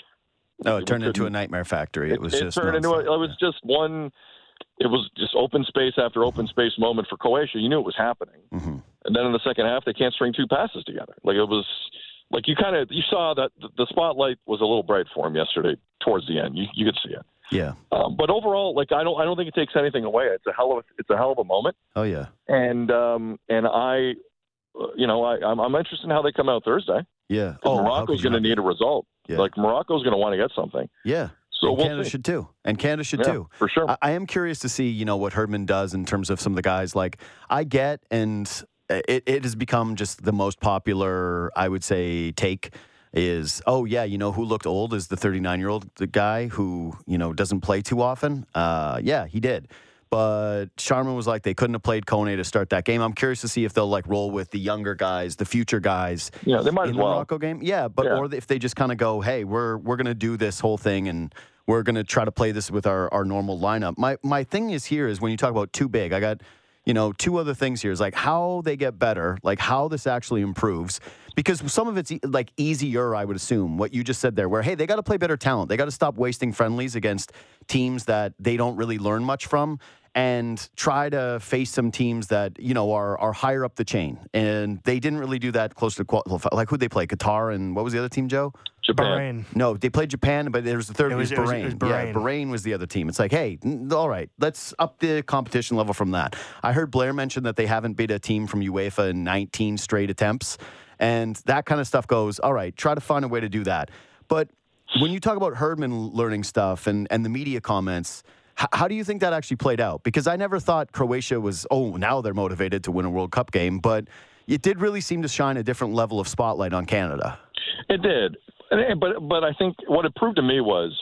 S1: No, it turned into a nightmare factory. It,
S7: it
S1: was
S7: it
S1: just
S7: turned into a, it was just one. It was just open space after open space moment for Croatia. You knew it was happening,
S1: mm-hmm.
S7: and then in the second half, they can't string two passes together. Like it was, like you kind of you saw that the spotlight was a little bright for him yesterday towards the end. You you could see it.
S1: Yeah.
S7: Um, but overall, like I don't I don't think it takes anything away. It's a hell of a, it's a hell of a moment.
S1: Oh yeah.
S7: And um and I, you know, I I'm, I'm interested in how they come out Thursday.
S1: Yeah.
S7: Oh, Morocco's going to need a result.
S1: Yeah.
S7: Like Morocco's going to want to get something.
S1: Yeah.
S7: So
S1: and
S7: we'll
S1: Canada
S7: see.
S1: should too, and Canada should
S7: Yeah,
S1: too,
S7: for sure.
S1: I, I am curious to see, you know, what Herdman does in terms of some of the guys. Like I get, and it, it has become just the most popular, I would say, take is, oh yeah, you know who looked old is the thirty-nine-year-old the guy who you know doesn't play too often. Uh, yeah, he did. But Sharman was like, they couldn't have played Kone to start that game. I'm curious to see if they'll like roll with the younger guys, the future guys.
S7: Yeah, they might
S1: in
S7: as
S1: the
S7: well.
S1: Morocco game. Yeah, but
S7: Yeah.
S1: or if they just kind of go, hey, we're we're gonna do this whole thing and we're gonna try to play this with our, our normal lineup. My my thing is here is when you talk about too big, I got you know two other things here is like how they get better, like how this actually improves. Because some of it's e- like easier, I would assume, what you just said there, where, hey, they got to play better talent. They got to stop wasting friendlies against teams that they don't really learn much from and try to face some teams that, you know, are are higher up the chain. And they didn't really do that close to, qual- like, who'd they play? Qatar and what was the other team, Joe?
S7: Japan.
S3: Bahrain.
S1: No, they played Japan, but there was the third
S3: It
S1: was,
S3: was- it was-
S1: Bahrain.
S3: it was
S1: Yeah,
S3: Bahrain.
S1: Bahrain was the other team. It's like, hey, n- all right, let's up the competition level from that. I heard Blair mention that they haven't beat a team from UEFA in nineteen straight attempts, and that kind of stuff goes, all right, try to find a way to do that. But when you talk about Herdman learning stuff and, and the media comments, h- how do you think that actually played out? Because I never thought Croatia was, oh, now they're motivated to win a World Cup game, but it did really seem to shine a different level of spotlight on Canada.
S7: It did, And- but but I think what it proved to me was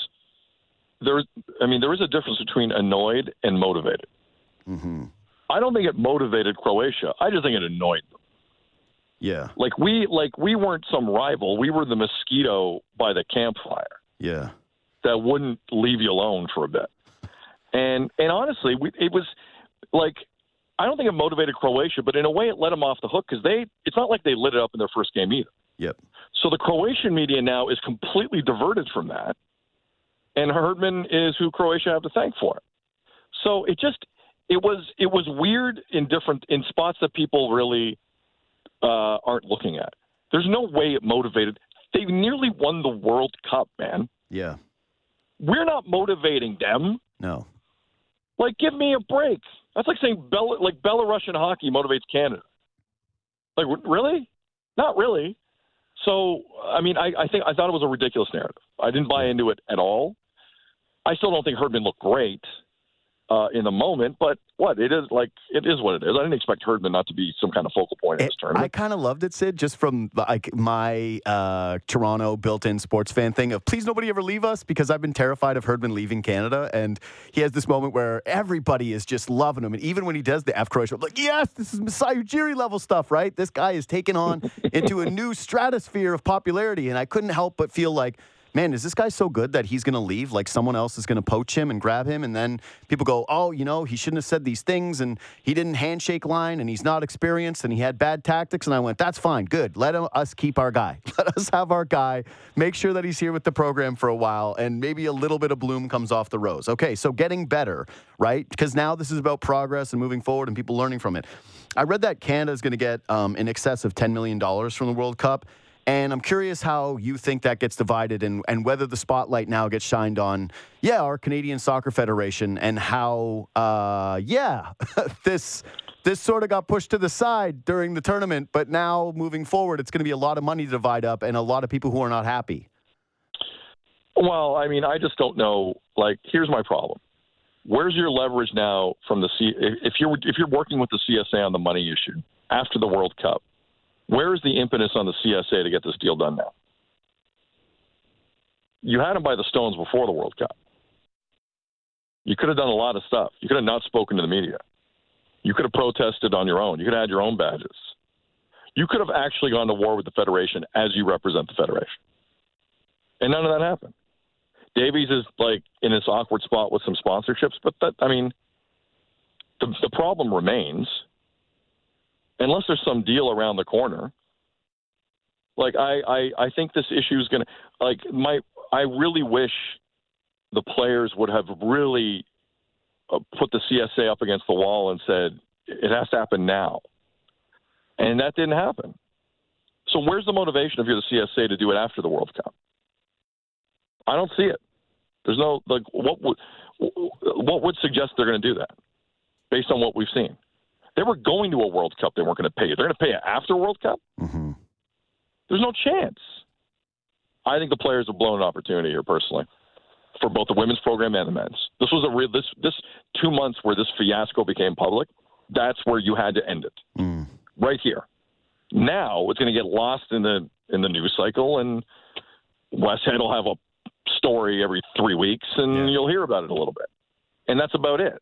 S7: there. I mean, there is a difference between annoyed and motivated.
S1: Mm-hmm.
S7: I don't think it motivated Croatia. I just think it annoyed them.
S1: Yeah,
S7: Like we like we weren't some rival. We were the mosquito by the campfire
S1: yeah.
S7: that wouldn't leave you alone for a bit. And and honestly, we, it was like I don't think it motivated Croatia, but in a way, it let them off the hook because they. It's not like they lit it up in their first game either.
S1: Yep.
S7: So the Croatian media now is completely diverted from that, and Herdman is who Croatia have to thank for it. So it just it was it was weird in different in spots that people really uh, aren't looking at. There's no way it motivated. They nearly won the World Cup, man.
S1: Yeah.
S7: We're not motivating them.
S1: No.
S7: Like, give me a break. That's like saying Bel- like Belarusian hockey motivates Canada. Like, really? Not really. So, I mean, I, I think I thought it was a ridiculous narrative. I didn't buy into it at all. I still don't think Herdman looked great uh, in the moment, but what it is like, it is what it is. I didn't expect Herdman not to be some kind of focal point in this
S1: I
S7: tournament.
S1: kind of loved it, Sid, just from like my uh, Toronto built-in sports fan thing of please nobody ever leave us because I've been terrified of Herdman leaving Canada, and he has this moment where everybody is just loving him, and even when he does the F Croatia, I'm like, yes, this is Masai Ujiri level stuff, right? This guy is taken on into a new stratosphere of popularity, and I couldn't help but feel like, man, is this guy so good that he's going to leave? Like someone else is going to poach him and grab him. And then people go, oh, you know, he shouldn't have said these things. And he didn't handshake line and he's not experienced and he had bad tactics. And I went, that's fine. Good. Let him, us keep our guy. Let us have our guy. Make sure that he's here with the program for a while. And maybe a little bit of bloom comes off the rose. Okay, so getting better, right? Because now this is about progress and moving forward and people learning from it. I read that Canada is going to get um, in excess of ten million dollars from the World Cup. And I'm curious how you think that gets divided and, and whether the spotlight now gets shined on, yeah, our Canadian Soccer Federation and how, uh, yeah, this this sort of got pushed to the side during the tournament. But now moving forward, it's going to be a lot of money to divide up and a lot of people who are not happy.
S7: Well, I mean, I just don't know. Like, here's my problem. Where's your leverage now from the C? If you're if you're working with the C S A on the money issue after the World Cup, where is the impetus on the C S A to get this deal done now? You had them by the stones before the World Cup. You could have done a lot of stuff. You could have not spoken to the media. You could have protested on your own. You could have had your own badges. You could have actually gone to war with the Federation as you represent the Federation. And none of that happened. Davies is like in this awkward spot with some sponsorships, but that, I mean, the, the problem remains. Unless there's some deal around the corner, like I, I, I think this issue is going to, like my, I really wish the players would have really uh, put the C S A up against the wall and said, it has to happen now. And that didn't happen. So where's the motivation if you're the C S A to do it after the World Cup? I don't see it. There's no, like, what would, what would suggest they're going to do that based on what we've seen? They were going to a World Cup. They weren't going to pay you. They're going to pay you after a World Cup?
S1: Mm-hmm.
S7: There's no chance. I think the players have blown an opportunity here, personally, for both the women's program and the men's. This was a real, this, this two months where this fiasco became public, that's where you had to end it.
S1: Mm.
S7: Right here. Now it's going to get lost in the in the news cycle, and Westhead will have a story every three weeks, and yeah. you'll hear about it a little bit. And that's about it.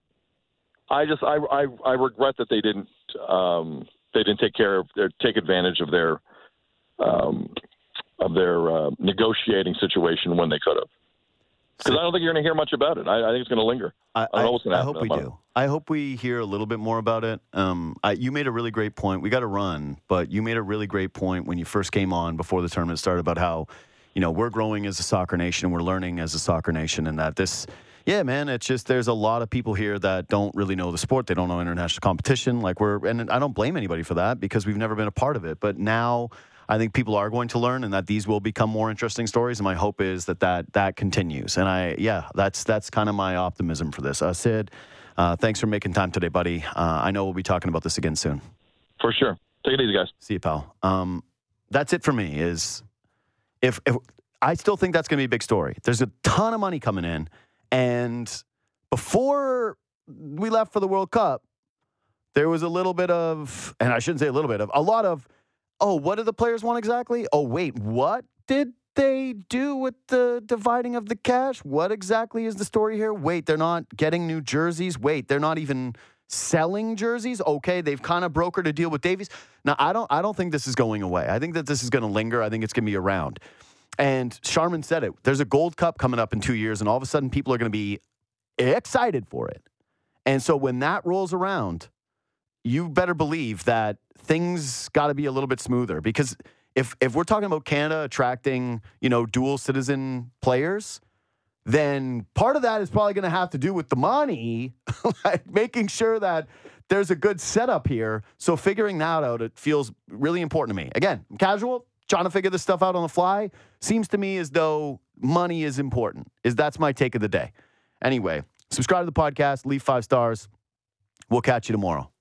S7: I just I, I I regret that they didn't um, they didn't take care of their take advantage of their um, of their uh, negotiating situation when they could have. Because I don't think you're going to hear much about it. I, I think it's going to linger. I, I don't know what's going to happen.
S1: I hope we do. I hope we hear a little bit more about it. Um, I, you made a really great point. We got to run, but you made a really great point when you first came on before the tournament started about how, you know, we're growing as a soccer nation, we're learning as a soccer nation, and that this. Yeah, man, it's just there's a lot of people here that don't really know the sport. They don't know international competition. Like we're, and I don't blame anybody for that because we've never been a part of it. But now I think people are going to learn, and that these will become more interesting stories. And my hope is that that, that continues. And I, yeah, that's that's kind of my optimism for this. Uh, Sid, uh, thanks for making time today, buddy. Uh, I know we'll be talking about this again soon.
S7: For sure. Take it easy, guys.
S1: See you, pal. Um, that's it for me. Is if, if I still think that's going to be a big story. There's a ton of money coming in. And before we left for the World Cup, there was a little bit of, and I shouldn't say a little bit of, a lot of, oh, what did the players want exactly? Oh, wait, what did they do with the dividing of the cash? What exactly is the story here? Wait, they're not getting new jerseys. Wait, they're not even selling jerseys. Okay, they've kind of brokered a deal with Davies. Now, I don't, I don't think this is going away. I think that this is going to linger. I think it's going to be around. And Sharman said it. There's a Gold Cup coming up in two years, and all of a sudden people are going to be excited for it. And so when that rolls around, you better believe that things got to be a little bit smoother. Because if if we're talking about Canada attracting, you know, dual citizen players, then part of that is probably going to have to do with the money, like making sure that there's a good setup here. So figuring that out, it feels really important to me. Again, I'm casual. Trying to figure this stuff out on the fly seems to me as though money is important. Is that's my take of the day. Anyway, subscribe to the podcast, leave five stars. We'll catch you tomorrow.